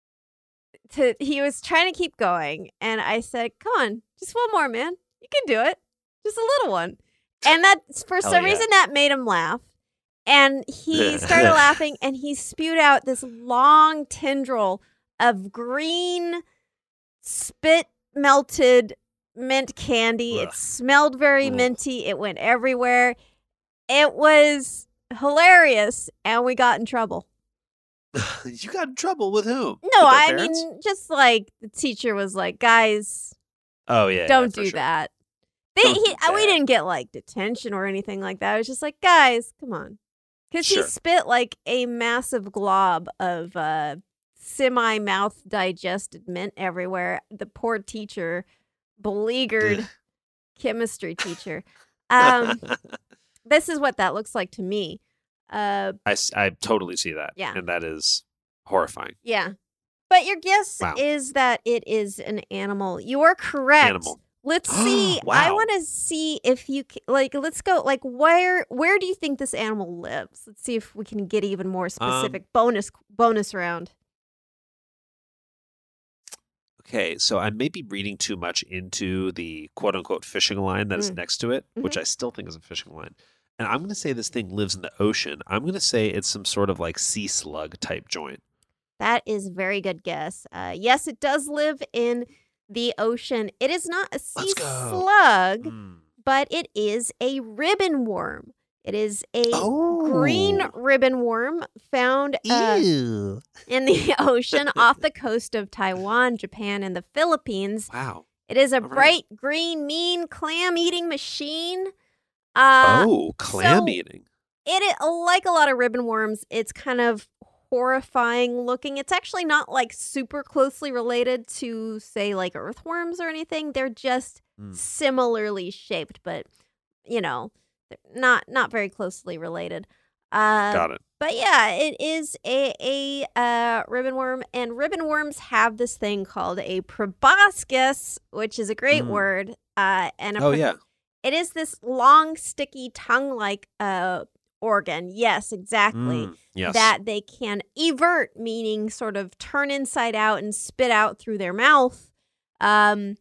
to he was trying to keep going, and I said, "Come on, just one more, man. You can do it. Just a little one." And that for Hell some yeah. reason that made him laugh. And he started laughing, and he spewed out this long tendril of green spit melted mint candy. Ugh. It smelled very Ugh. minty. It went everywhere. It was hilarious, and we got in trouble. You got in trouble with whom? No, With their I parents? mean, just like the teacher was like, guys, Oh yeah. don't yeah, for do sure. that. They, Don't he, do We that. didn't get like detention or anything like that. I was just like, guys, come on. Because Sure. he spit like a massive glob of uh, semi mouth digested mint everywhere. The poor teacher, beleaguered chemistry teacher. Um, this is what that looks like to me. Uh, I, s- I totally see that. Yeah. And that is horrifying. yeah. But your guess Wow. is that it is an animal. You are correct. Animal. Let's see. I Wow. want to see if you c- like. Let's go. Like, where where do you think this animal lives? Let's see if we can get even more specific. Um, bonus bonus round. Okay, so I may be reading too much into the quote unquote fishing line that is Mm. next to it, which Mhm. I still think is a fishing line. And I'm going to say this thing lives in the ocean. I'm going to say it's some sort of like sea slug type joint. That is a very good guess. Uh, yes, it does live in the ocean. It is not a sea Let's go. slug, Mm. but it is a ribbon worm. It is a Oh. green ribbon worm found uh, Ew. in the ocean off the coast of Taiwan, Japan, and the Philippines. Wow. It is a All right. bright green, mean clam-eating machine. Uh, oh, clam so- eating. It, it like a lot of ribbon worms, it's kind of horrifying looking. It's actually not like super closely related to, say, like earthworms or anything. They're just Mm. similarly shaped, but you know, they're not not very closely related. Uh, Got it. But yeah, it is a a uh, ribbon worm, and ribbon worms have this thing called a proboscis, which is a great Mm. word. Uh, and a Oh, pro- yeah. it is this long, sticky, tongue-like uh, organ. Yes, exactly. Mm, yes. That they can evert, meaning sort of turn inside out and spit out through their mouth. Um,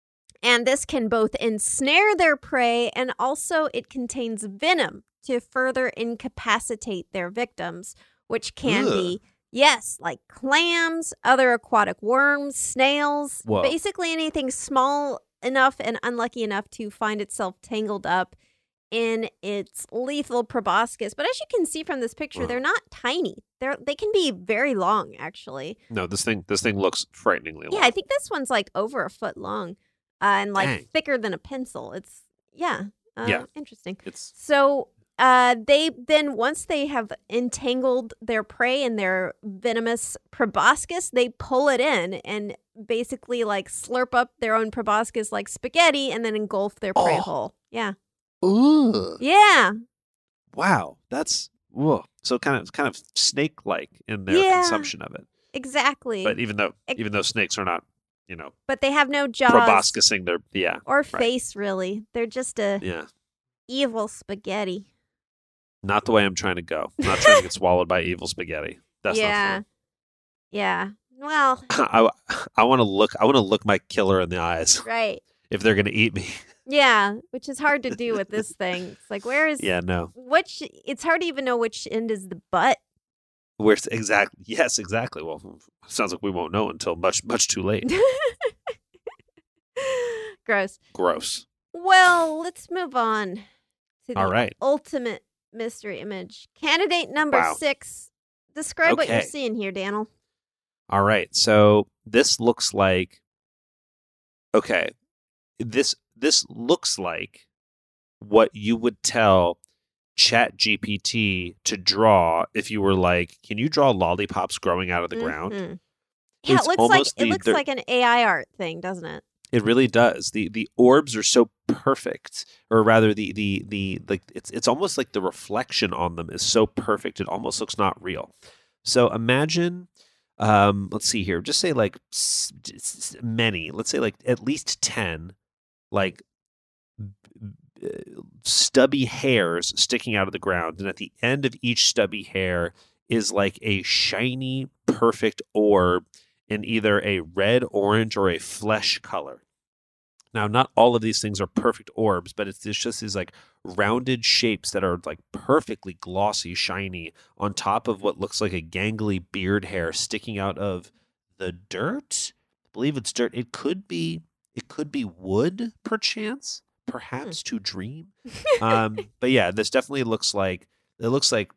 and this can both ensnare their prey, and also it contains venom to further incapacitate their victims, which can Ugh. be, yes, like clams, other aquatic worms, snails, Whoa. basically anything small enough and unlucky enough to find itself tangled up in its lethal proboscis. But as you can see from this picture, Wow. they're not tiny. They're they can be very long, actually. No, this thing this thing looks frighteningly long. Yeah, I think this one's like over a foot long, uh, and like Dang. thicker than a pencil. It's yeah, uh, Yeah. interesting. It's So uh, they then once they have entangled their prey in their venomous proboscis, they pull it in and basically like slurp up their own proboscis like spaghetti, and then engulf their prey Oh. whole. Yeah, Ugh. yeah. Wow, that's whoa. So kind of kind of snake like in their Yeah. consumption of it. Exactly. But even though Ex- even though snakes are not you know, but they have no jaws proboscising their yeah or right. face. Really, they're just a yeah evil spaghetti. Not the way I'm trying to go. I'm not trying to get swallowed by evil spaghetti. That's yeah, not fun. yeah. Well, I, I want to look. I want to look my killer in the eyes. Right. If they're gonna eat me. Yeah, which is hard to do with this thing. It's like, where is? Yeah, no. Which it's hard to even know which end is the butt. Where's exactly? Yes, exactly. Well, sounds like we won't know until much, much too late. Gross. Gross. Well, let's move on to the All right. ultimate mystery image. Candidate number Wow. six. Describe what you're Okay. seeing here, Daniel. All right. So this looks like. Okay, this this looks like what you would tell Chat G P T to draw if you were like, can you draw lollipops growing out of the ground? Mhm. Yeah, It's it looks like almost it the- looks they're- like an A I art thing, doesn't it? It really does. The the orbs are so perfect, or rather, the the the like it's it's almost like the reflection on them is so perfect. It almost looks not real. So imagine, um, let's see here. Just say like s- s- many. Let's say like at least ten, like uh, stubby hairs sticking out of the ground, and at the end of each stubby hair is like a shiny, perfect orb in either a red, orange, or a flesh color. Now, not all of these things are perfect orbs, but it's, it's just these like rounded shapes that are like perfectly glossy, shiny on top of what looks like a gangly beard hair sticking out of the dirt. I believe it's dirt. It could be, it could be wood, perchance, perhaps to dream. Um, but yeah, this definitely looks like it looks like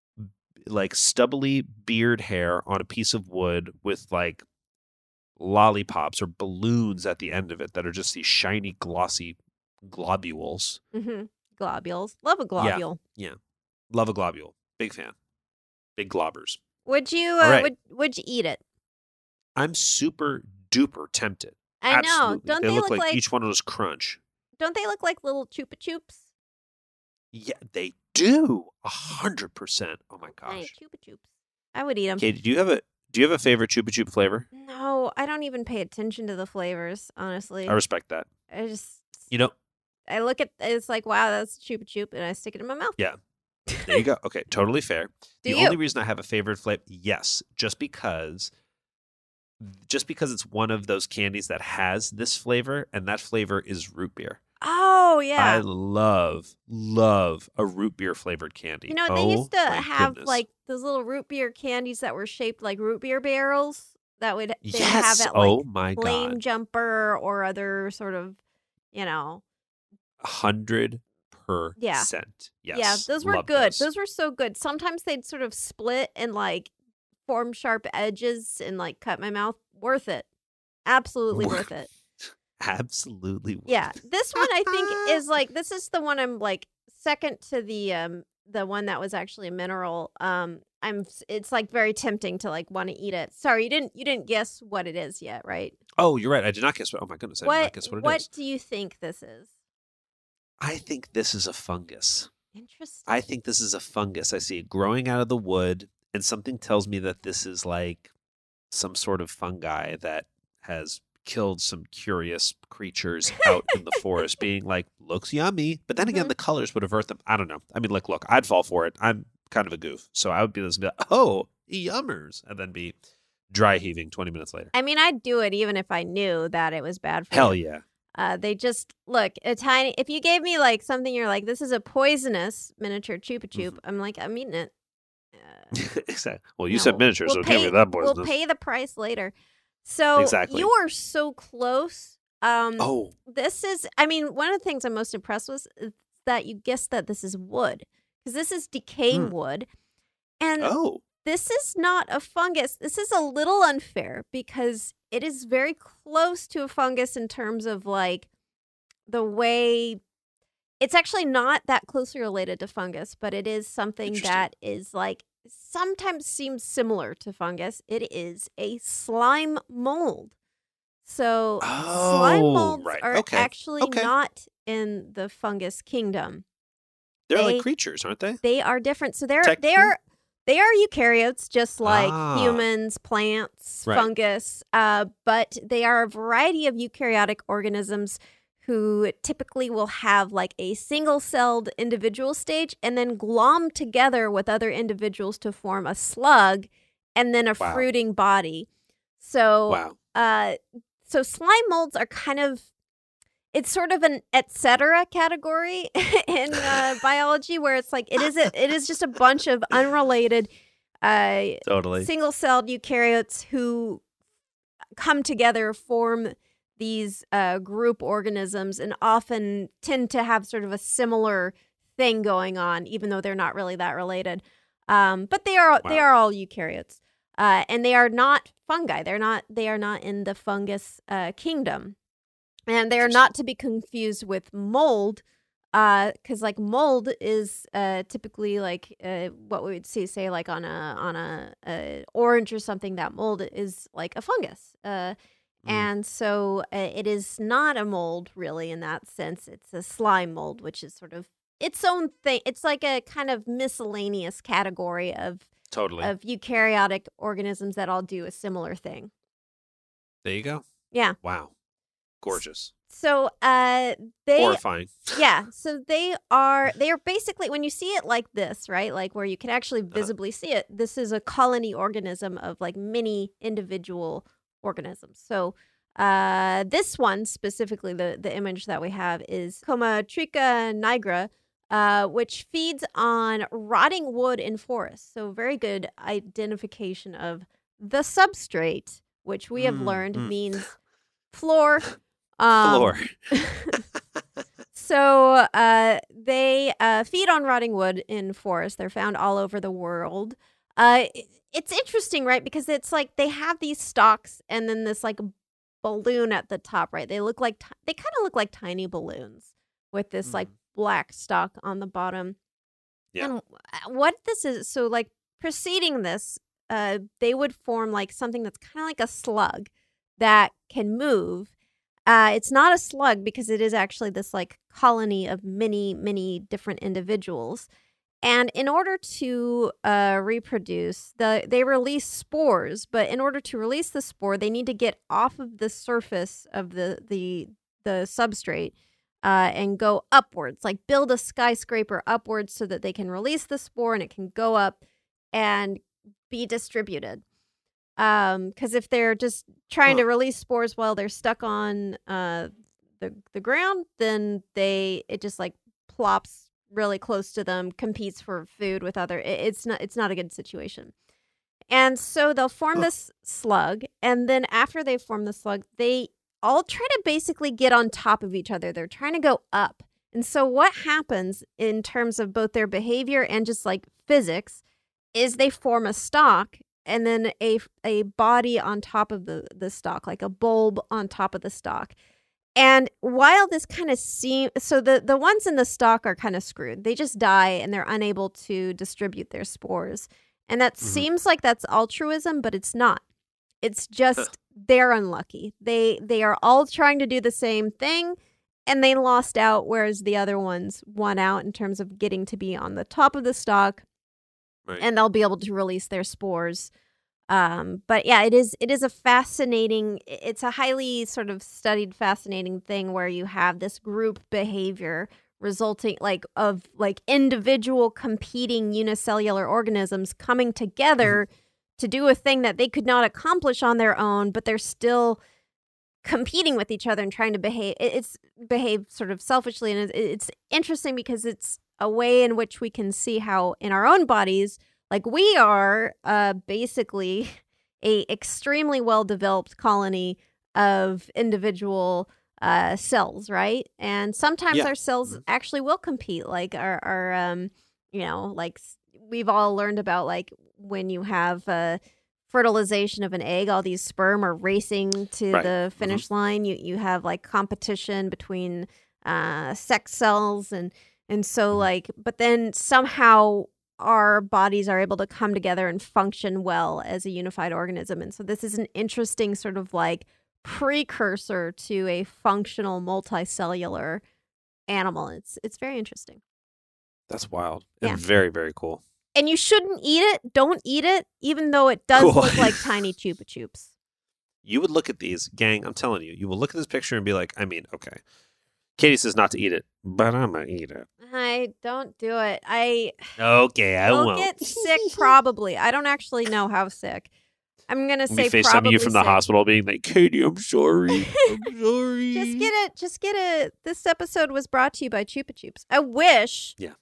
like stubbly beard hair on a piece of wood with like lollipops or balloons at the end of it that are just these shiny, glossy globules. Mm-hmm. Globules. Love a globule. Yeah. Love a globule. Big fan. Big globbers. Would you? All Uh, right. Would Would you eat it? I'm super duper tempted. I know. Absolutely. Don't they, they look, look like, like- each one of those crunch. Don't they look like little chupa chups? Yeah, they do. A hundred percent. Oh my Hey, gosh. chupa chups. I would eat them. Katie, do you have a do you have a favorite Chupa Chup flavor? No, I don't even pay attention to the flavors. Honestly, I respect that. I just You know, I look at it's like, wow, that's chupa chup, and I stick it in my mouth. yeah. There you go. Okay, totally fair. Do the you? only reason I have a favorite flavor, yes, just because just because it's one of those candies that has this flavor, and that flavor is root beer. Oh I yeah. love, love a root beer flavored candy. You know, they Oh, used to my have goodness. like those little root beer candies that were shaped like root beer barrels that would they would Yes. have at like Oh my Flame God. Jumper or other sort of, you know. A hundred Yeah. percent. Yes. Yeah, those were Love good. those. Those were so good. Sometimes they'd sort of split and like form sharp edges and like cut my mouth. Worth it. Absolutely worth it. Absolutely. worth Yeah. it. This one I think is like this is the one I'm like second to the um the one that was actually a mineral. Um I'm it's like very tempting to like want to eat it. Sorry, you didn't you didn't guess what it is yet, right? Oh, you're right. I did not guess. What, oh my goodness, I did not What guess what it is. what do you think this is? I think this is a fungus. Interesting. I think this is a fungus. I see it growing out of the wood, and something tells me that this is like some sort of fungi that has killed some curious creatures out in the forest, being like, looks yummy. But then again, Mhm. the colors would avert them. I don't know. I mean, like, look, I'd fall for it. I'm kind of a goof. So I would be this, be like, oh, yummers. And then be dry heaving twenty minutes later. I mean, I'd do it even if I knew that it was bad for Hell you. yeah. Uh, they just look a tiny. If you gave me like something, you're like, this is a poisonous miniature chupa chup. I'm like, I'm eating it. Uh, Exactly. Well, you no, said miniature, we'll so pay, give me that poisonous. We'll pay the price later. So Exactly. you are so close. Um, Oh, this is. I mean, one of the things I'm most impressed with is that you guessed that this is wood because this is decaying Hmm. wood, and oh. this is not a fungus. This is a little unfair because it is very close to a fungus in terms of like the way it's actually not that closely related to fungus, but it is something Interesting. that is like sometimes seems similar to fungus. It is a slime mold. So slime Oh, molds right. are Okay. actually Okay. not in the fungus kingdom. They're They- like creatures, aren't they? They are different. So they're they Technically? are They are eukaryotes, just like Ah. humans, plants, Right. fungus, uh, but they are a variety of eukaryotic organisms who typically will have like a single-celled individual stage and then glom together with other individuals to form a slug and then a Wow. fruiting body. So, Wow. uh, so slime molds are kind of, it's sort of an et cetera category in uh, biology, where it's like it is a, it is just a bunch of unrelated, uh, Totally. single-celled eukaryotes who come together, form these uh, group organisms, and often tend to have sort of a similar thing going on, even though they're not really that related. Um, but they are they Wow. are all eukaryotes, uh, and they are not fungi. They're not they are not in the fungus uh, kingdom, and they are not to be confused with mold, because like mold is uh, typically like uh, what we would see say like on a on a, a orange or something. That mold is like a fungus. Uh, Mm. And so uh, it is not a mold, really, in that sense. It's a slime mold, which is sort of its own thing. It's like a kind of miscellaneous category of Totally. of eukaryotic organisms that all do a similar thing. There you go. Yeah. Wow. Gorgeous. So uh, they, Horrifying. yeah. So they are they are basically, when you see it like this, right, like where you can actually Uh-huh. visibly see it. This is a colony organism of like many individual organisms. So uh, this one specifically, the, the image that we have is Comatrica nigra, uh, which feeds on rotting wood in forests. So very good identification of the substrate, which we have Mm, learned mm. means floor. Um, Floor. So uh, they uh, feed on rotting wood in forests. They're found all over the world. Uh, it- it's interesting, right? Because it's like they have these stalks and then this like balloon at the top, right? They look like, ti- they kind of look like tiny balloons with this like Mm. black stalk on the bottom. Yeah. And w- what this is, so like preceding this, uh, they would form like something that's kind of like a slug that can move. Uh, it's not a slug because it is actually this like colony of many, many different individuals. And in order to uh, reproduce, the they release spores. But in order to release the spore, they need to get off of the surface of the the the substrate uh, and go upwards, like build a skyscraper upwards so that they can release the spore and it can go up and be distributed. Um, because if they're just trying to Huh. release spores while they're stuck on uh the the ground, then they it just like plops really close to them, competes for food with other. it- It's not it's not a good situation. And so they'll form Huh. this slug, and then after they form the slug, they all try to basically get on top of each other. They're trying to go up. And so what happens in terms of both their behavior and just like physics is they form a stalk and then a a body on top of the the stalk, like a bulb on top of the stalk. And while this kind of seems, so the, the ones in the stalk are kind of screwed. They just die and they're unable to distribute their spores. And that Mhm. seems like that's altruism, but it's not. It's just they're unlucky. They they are all trying to do the same thing and they lost out, whereas the other ones won out in terms of getting to be on the top of the stalk, Right. and they'll be able to release their spores. Um, but yeah, it is it is a fascinating, it's a highly sort of studied, fascinating thing where you have this group behavior resulting like of like individual competing unicellular organisms coming together to do a thing that they could not accomplish on their own, but they're still competing with each other and trying to behave it- it's behave sort of selfishly. And it's, it's interesting because it's a way in which we can see how in our own bodies, like we are uh, basically a extremely well-developed colony of individual uh, cells, right? And sometimes Yeah. our cells Mhm. actually will compete. Like our, our um, you know, like s- we've all learned about like when you have uh, fertilization of an egg, all these sperm are racing to Right. the finish line. You you have like competition between uh, sex cells and and so Mhm. like, but then somehow our bodies are able to come together and function well as a unified organism. And so this is an interesting sort of like precursor to a functional multicellular animal. It's it's very interesting. That's wild. Yeah. And very, very cool. And you shouldn't eat it. Don't eat it, even though it does Cool. look like tiny Chupa Chups. You would look at these, gang, I'm telling you, you will look at this picture and be like, I mean, okay. Katie says not to eat it, but I'm going to eat it. I don't do it. I Okay, I will won't. get sick probably. I don't actually know how sick. I'm going to say Me probably FaceTiming you from the sick. hospital being like, Katie, I'm sorry. I'm sorry. Just get it. Just get it. This episode was brought to you by Chupa Chups. I wish. Yeah.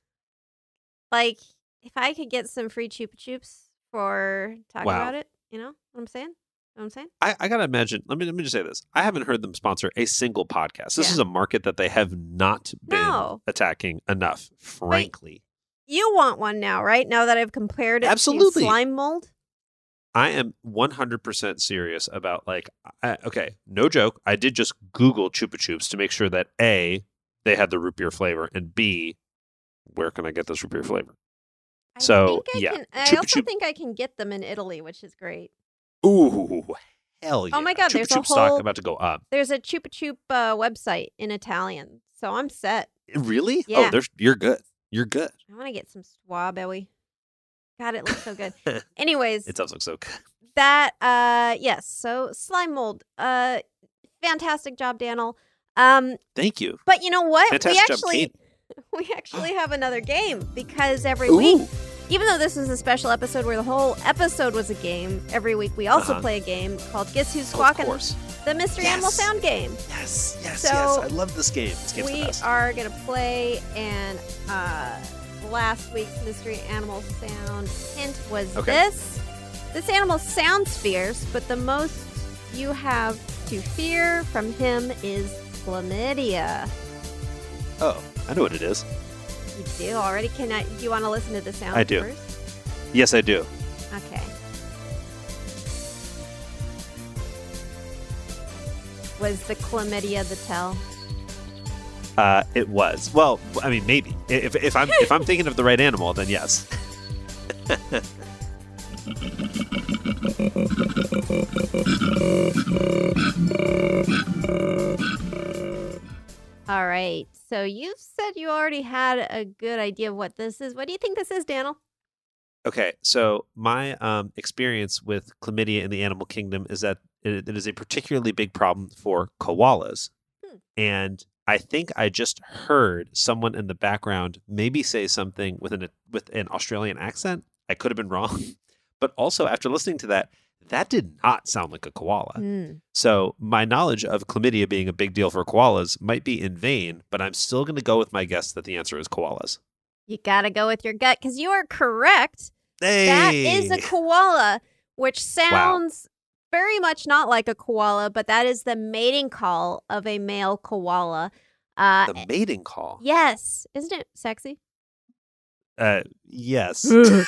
Like, if I could get some free Chupa Chups for talking Wow. about it, you know what I'm saying? Know what I'm saying? I, I gotta imagine. Let me let me just say this. I haven't heard them sponsor a single podcast. This Yeah. is a market that they have not been No. attacking enough, frankly. You want one now, right? Now that I've compared it Absolutely. to slime mold. I am one hundred percent serious about like. I, okay, no joke. I did just Google Chupa Chups to make sure that A, they had the root beer flavor, and B, where can I get this root beer flavor? I So, think I yeah. can, I Chupa also Chup- think I can get them in Italy, which is great. Ooh, hell yeah! Oh my God, Chupa there's a Chup stock whole- about to go up. There's a Chupa Chup uh, website in Italian, so I'm set. Really? Yeah. Oh, there's you're good. You're good. I want to get some swabelly. God, it looks so good. Anyways, It does look so good. that uh yes, so slime mold. Uh fantastic job, Daniel. Um Thank you. but you know what? Fantastic we job, actually Kate. we actually have another game because every Ooh. week, even though this was a special episode where the whole episode was a game, every week we also Uh-huh. play a game called Guess Who's Of Squawking, course. the Mystery Yes. Animal Sound game. Yes, yes, So, yes. I love this game. This game's the We best. are going to play, and uh, last week's Mystery Animal Sound hint was Okay. this. This animal sounds fierce, but the most you have to fear from him is chlamydia. Oh, I know what it is. You do already? Can I? Do you want to listen to the sound I do. first? Yes, I do. Okay. Was the chlamydia the tell? Uh, it was. Well, I mean, maybe. If, if I'm if I'm thinking of the right animal, then yes. All right. So you said you already had a good idea of what this is. What do you think this is, Daniel? Okay, so my um, experience with chlamydia in the animal kingdom is that it, it is a particularly big problem for koalas. Hmm. And I think I just heard someone in the background maybe say something with an with an Australian accent. I could have been wrong. But also after listening to that, that did not sound like a koala. Mm. So my knowledge of chlamydia being a big deal for koalas might be in vain, but I'm still going to go with my guess that the answer is koalas. You got to go with your gut because you are correct. Hey! That is a koala, which sounds very much not like a koala, but that is the mating call of a male koala. Uh, the mating call. yes. Isn't it sexy? Uh, yes.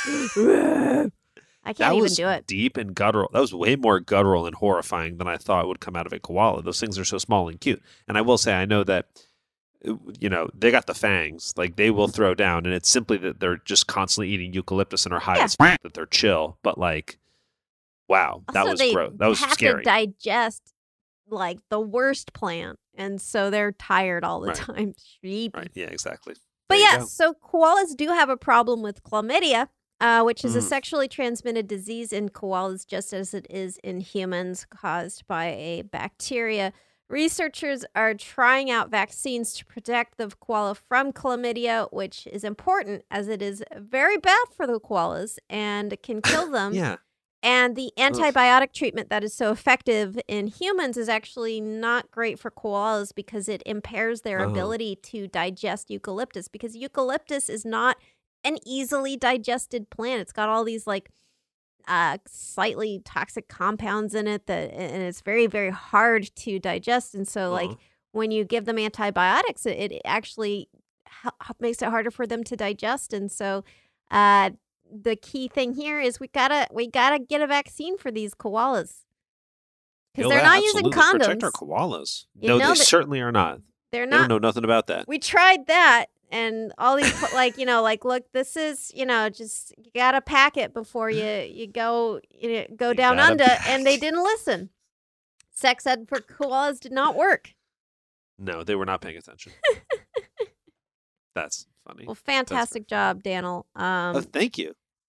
I can't That even was do it. deep and guttural. That was way more guttural and horrifying than I thought would come out of a koala. Those things are so small and cute. And I will say, I know that, you know, they got the fangs. Like, they will throw down. And it's simply that they're just constantly eating eucalyptus and are high Yeah. as f- that they're chill. But, like, wow, that Also, was they gross. That was have scary. to digest like the worst plant, and so they're tired all the Right. time. Sleepy. Right. Yeah, exactly. But There you yes, go. so koalas do have a problem with chlamydia, uh, which is a Mm. sexually transmitted disease in koalas, just as it is in humans, caused by a bacteria. Researchers are trying out vaccines to protect the koala from chlamydia, which is important as it is very bad for the koalas and can kill them. Yeah. And the antibiotic treatment that is so effective in humans is actually not great for koalas because it impairs their Oh. ability to digest eucalyptus, because eucalyptus is not an easily digested plant. It's got all these like uh, slightly toxic compounds in it that, and it's very, very hard to digest. And so like Uh-huh. when you give them antibiotics, it, it actually h- makes it harder for them to digest. And so uh, the key thing here is we gotta we gotta get a vaccine for these koalas because Oh, they're yeah, not using absolutely. Protect condoms. our koalas. You no, know they that- certainly are not. They're They don't not. know nothing about that. We tried that, and all these co- like you know like look, this is you know just you gotta pack it before you you go you know, go You down gotta under, pack. and they didn't listen. Sex ed for koalas did not work. No, they were not paying attention. That's funny. Well, fantastic job, Daniel. Um, oh, thank you.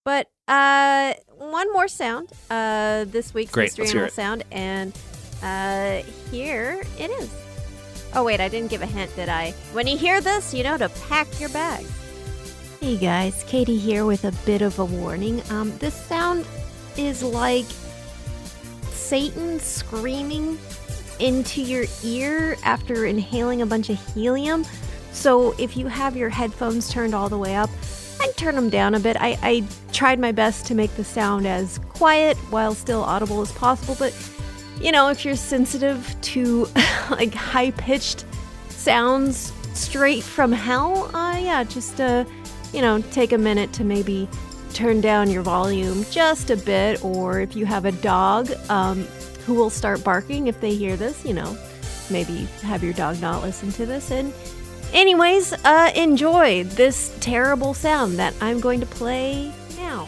But uh, one more sound. Uh, this week's Great, mystery let's hear animal it. sound, and uh, here it is. Oh wait, I didn't give a hint, did I? When you hear this, you know to pack your bags. Hey guys, Katie here with a bit of a warning. Um, this sound is like Satan screaming into your ear after inhaling a bunch of helium. So if you have your headphones turned all the way up, I'd turn them down a bit. I, I tried my best to make the sound as quiet while still audible as possible, but you know, if you're sensitive to like high-pitched sounds straight from hell, uh, yeah, just uh, you know, take a minute to maybe turn down your volume just a bit, or if you have a dog um, who will start barking if they hear this, you know, maybe have your dog not listen to this. And anyways, uh, enjoy this terrible sound that I'm going to play now.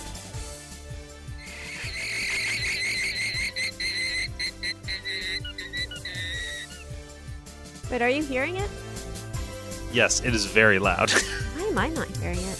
Wait, are you hearing it? Yes, it is very loud. Why am I not hearing it?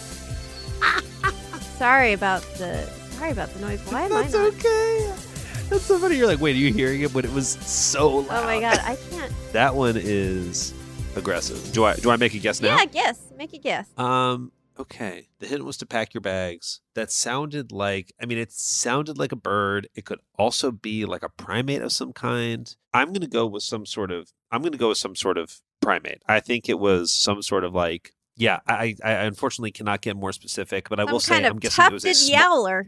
Sorry about the sorry about the noise. Why am That's I not? okay. That's so funny. You're like, wait, are you hearing it? But it was so loud. Oh my god, I can't. That one is aggressive. Do I do I make a guess now? Yeah, guess. Make a guess. Um. Okay. The hint was to pack your bags. That sounded like. I mean, it sounded like a bird. It could also be like a primate of some kind. I'm gonna go with some sort of. I'm gonna go with some sort of primate. I think it was some sort of like. Yeah, I, I unfortunately cannot get more specific, but I Some will say kind of I'm guessing it was a tufted sm- yowler.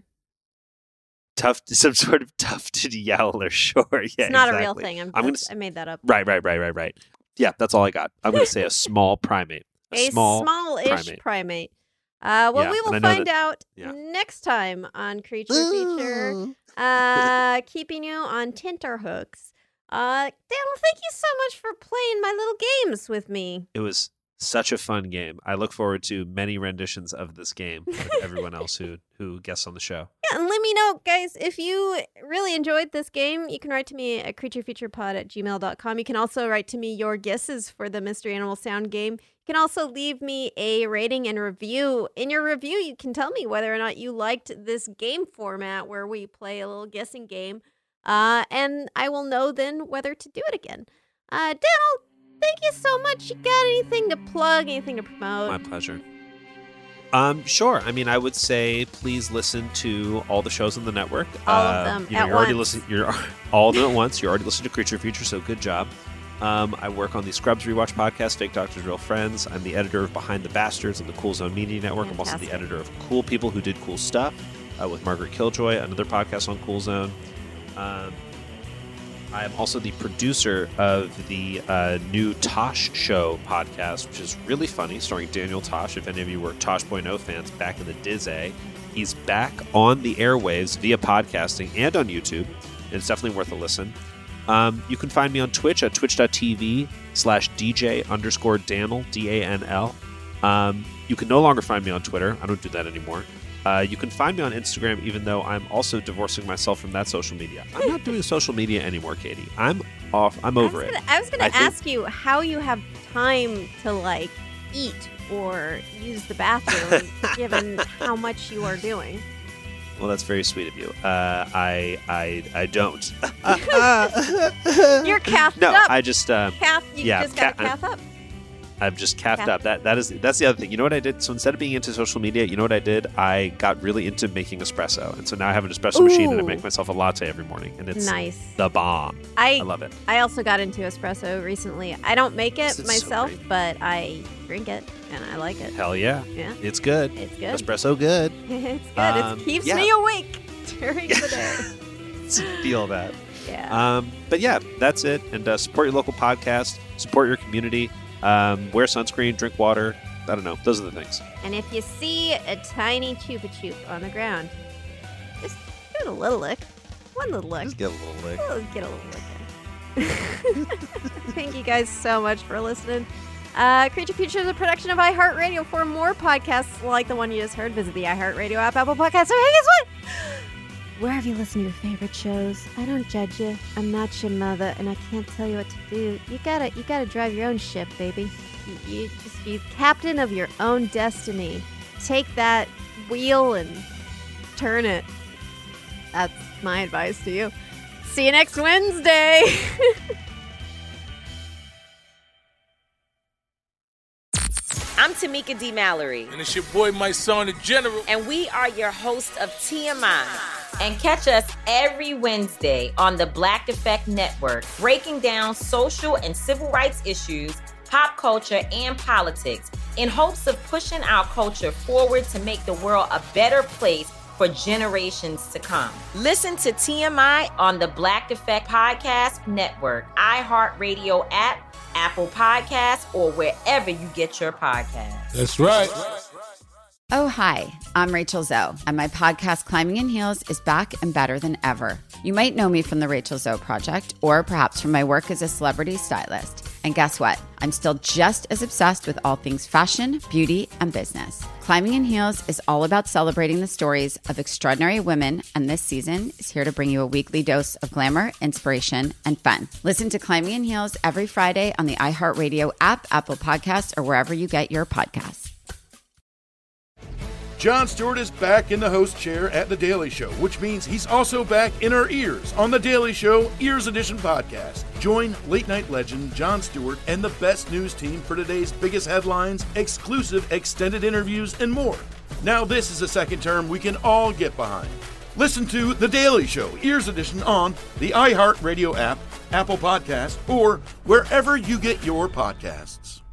tuft, some sort of tufted yowler. Sure, yeah, It's not exactly. a real thing. I'm, I'm gonna that's- I made that up. Right, right, right, right, right. Yeah, that's all I got. I'm going to say a small primate. A, A small small-ish primate. primate. Uh, well, Yeah, we will and I know find that- out yeah. next time on Creature Feature. Uh, keeping you on tenterhooks. Uh, Daniel, thank you so much for playing my little games with me. It was such a fun game. I look forward to many renditions of this game with everyone else who who guests on the show. Yeah, and let me know, guys, if you really enjoyed this game. You can write to me at creaturefeaturepod at gmail dot com. You can also write to me your guesses for the Mystery Animal Sound game. You can also leave me a rating and review. In your review, you can tell me whether or not you liked this game format where we play a little guessing game. Uh, and I will know then whether to do it again. Uh, Daniel, thank you so much. You got anything to plug, anything to promote? My pleasure. Um, sure. I mean, I would say please listen to all the shows on the network. All uh, of them You know, at you're already once. listening. You're all of them at once. You're already listening to Creature Feature, so good job. Um, I work on the Scrubs Rewatch podcast, Fake Doctors, Real Friends. I'm the editor of Behind the Bastards on the Cool Zone Media Network. I'm also Fantastic. the editor of Cool People Who Did Cool Stuff uh, with Margaret Killjoy, another podcast on Cool Zone. Um, I am also the producer of the uh, new Tosh Show podcast, which is really funny, starring Daniel Tosh. If any of you were Tosh Point oh fans back in the Dizzy, he's back on the airwaves via podcasting and on YouTube. And it's definitely worth a listen. Um, you can find me on Twitch at twitch.tv slash DJ underscore Danel, D A N L. Um, you can no longer find me on Twitter. I don't do that anymore. Uh, you can find me on Instagram, even though I'm also divorcing myself from that social media. I'm not doing social media anymore, Katie. I'm off. I'm over I was it. gonna, I was going I to think- ask you how you have time to, like, eat or use the bathroom, given how much you are doing. Well, that's very sweet of you. Uh, I I I don't. You're calfed no, up. I just um, Calf, you yeah, just got to ca- calf up. I'm just caffed Caffed up. That that is that's the other thing. You know what I did? So instead of being into social media, you know what I did? I got really into making espresso, and so now I have an espresso machine, and I Ooh. make myself a latte every morning, and it's Nice. the bomb. I I love it. I also got into espresso recently. I don't make it This is so myself, great. but I drink it and I like it. Hell yeah, Yeah. it's good. It's good. Espresso good. It's good. Um, it keeps yeah. me awake during the day. Feel that. Yeah. Um, but yeah, that's it. And uh, support your local podcast. Support your community. Um, wear sunscreen. Drink water. I don't know. Those are the things. And if you see a tiny chupa chup on the ground, just give it a little lick. One little lick. Just get a little lick. Oh, get a little lick in. Thank you guys so much for listening. Uh, Creature Feature is a production of iHeartRadio. For more podcasts like the one you just heard, visit the iHeartRadio app, Apple Podcasts. So hey, guess what? Wherever you listen to your favorite shows, I don't judge you. I'm not your mother, and I can't tell you what to do. You gotta, you gotta drive your own ship, baby. You, you just be captain of your own destiny. Take that wheel and turn it. That's my advice to you. See you next Wednesday. I'm Tamika D. Mallory. And it's your boy, my son, the General. And we are your hosts of T M I. And catch us every Wednesday on the Black Effect Network, breaking down social and civil rights issues, pop culture, and politics in hopes of pushing our culture forward to make the world a better place for generations to come. Listen to T M I on the Black Effect Podcast Network, iHeartRadio app, Apple Podcasts, or wherever you get your podcasts. That's right. Oh, hi, I'm Rachel Zoe, and my podcast, Climbing in Heels, is back and better than ever. You might know me from the Rachel Zoe Project, or perhaps from my work as a celebrity stylist. And guess what? I'm still just as obsessed with all things fashion, beauty, and business. Climbing in Heels is all about celebrating the stories of extraordinary women, and this season is here to bring you a weekly dose of glamour, inspiration, and fun. Listen to Climbing in Heels every Friday on the iHeartRadio app, Apple Podcasts, or wherever you get your podcasts. Jon Stewart is back in the host chair at The Daily Show, which means he's also back in our ears on The Daily Show Ears Edition podcast. Join late-night legend Jon Stewart and the best news team for today's biggest headlines, exclusive extended interviews, and more. Now this is a second term we can all get behind. Listen to The Daily Show Ears Edition on the iHeartRadio app, Apple Podcasts, or wherever you get your podcasts.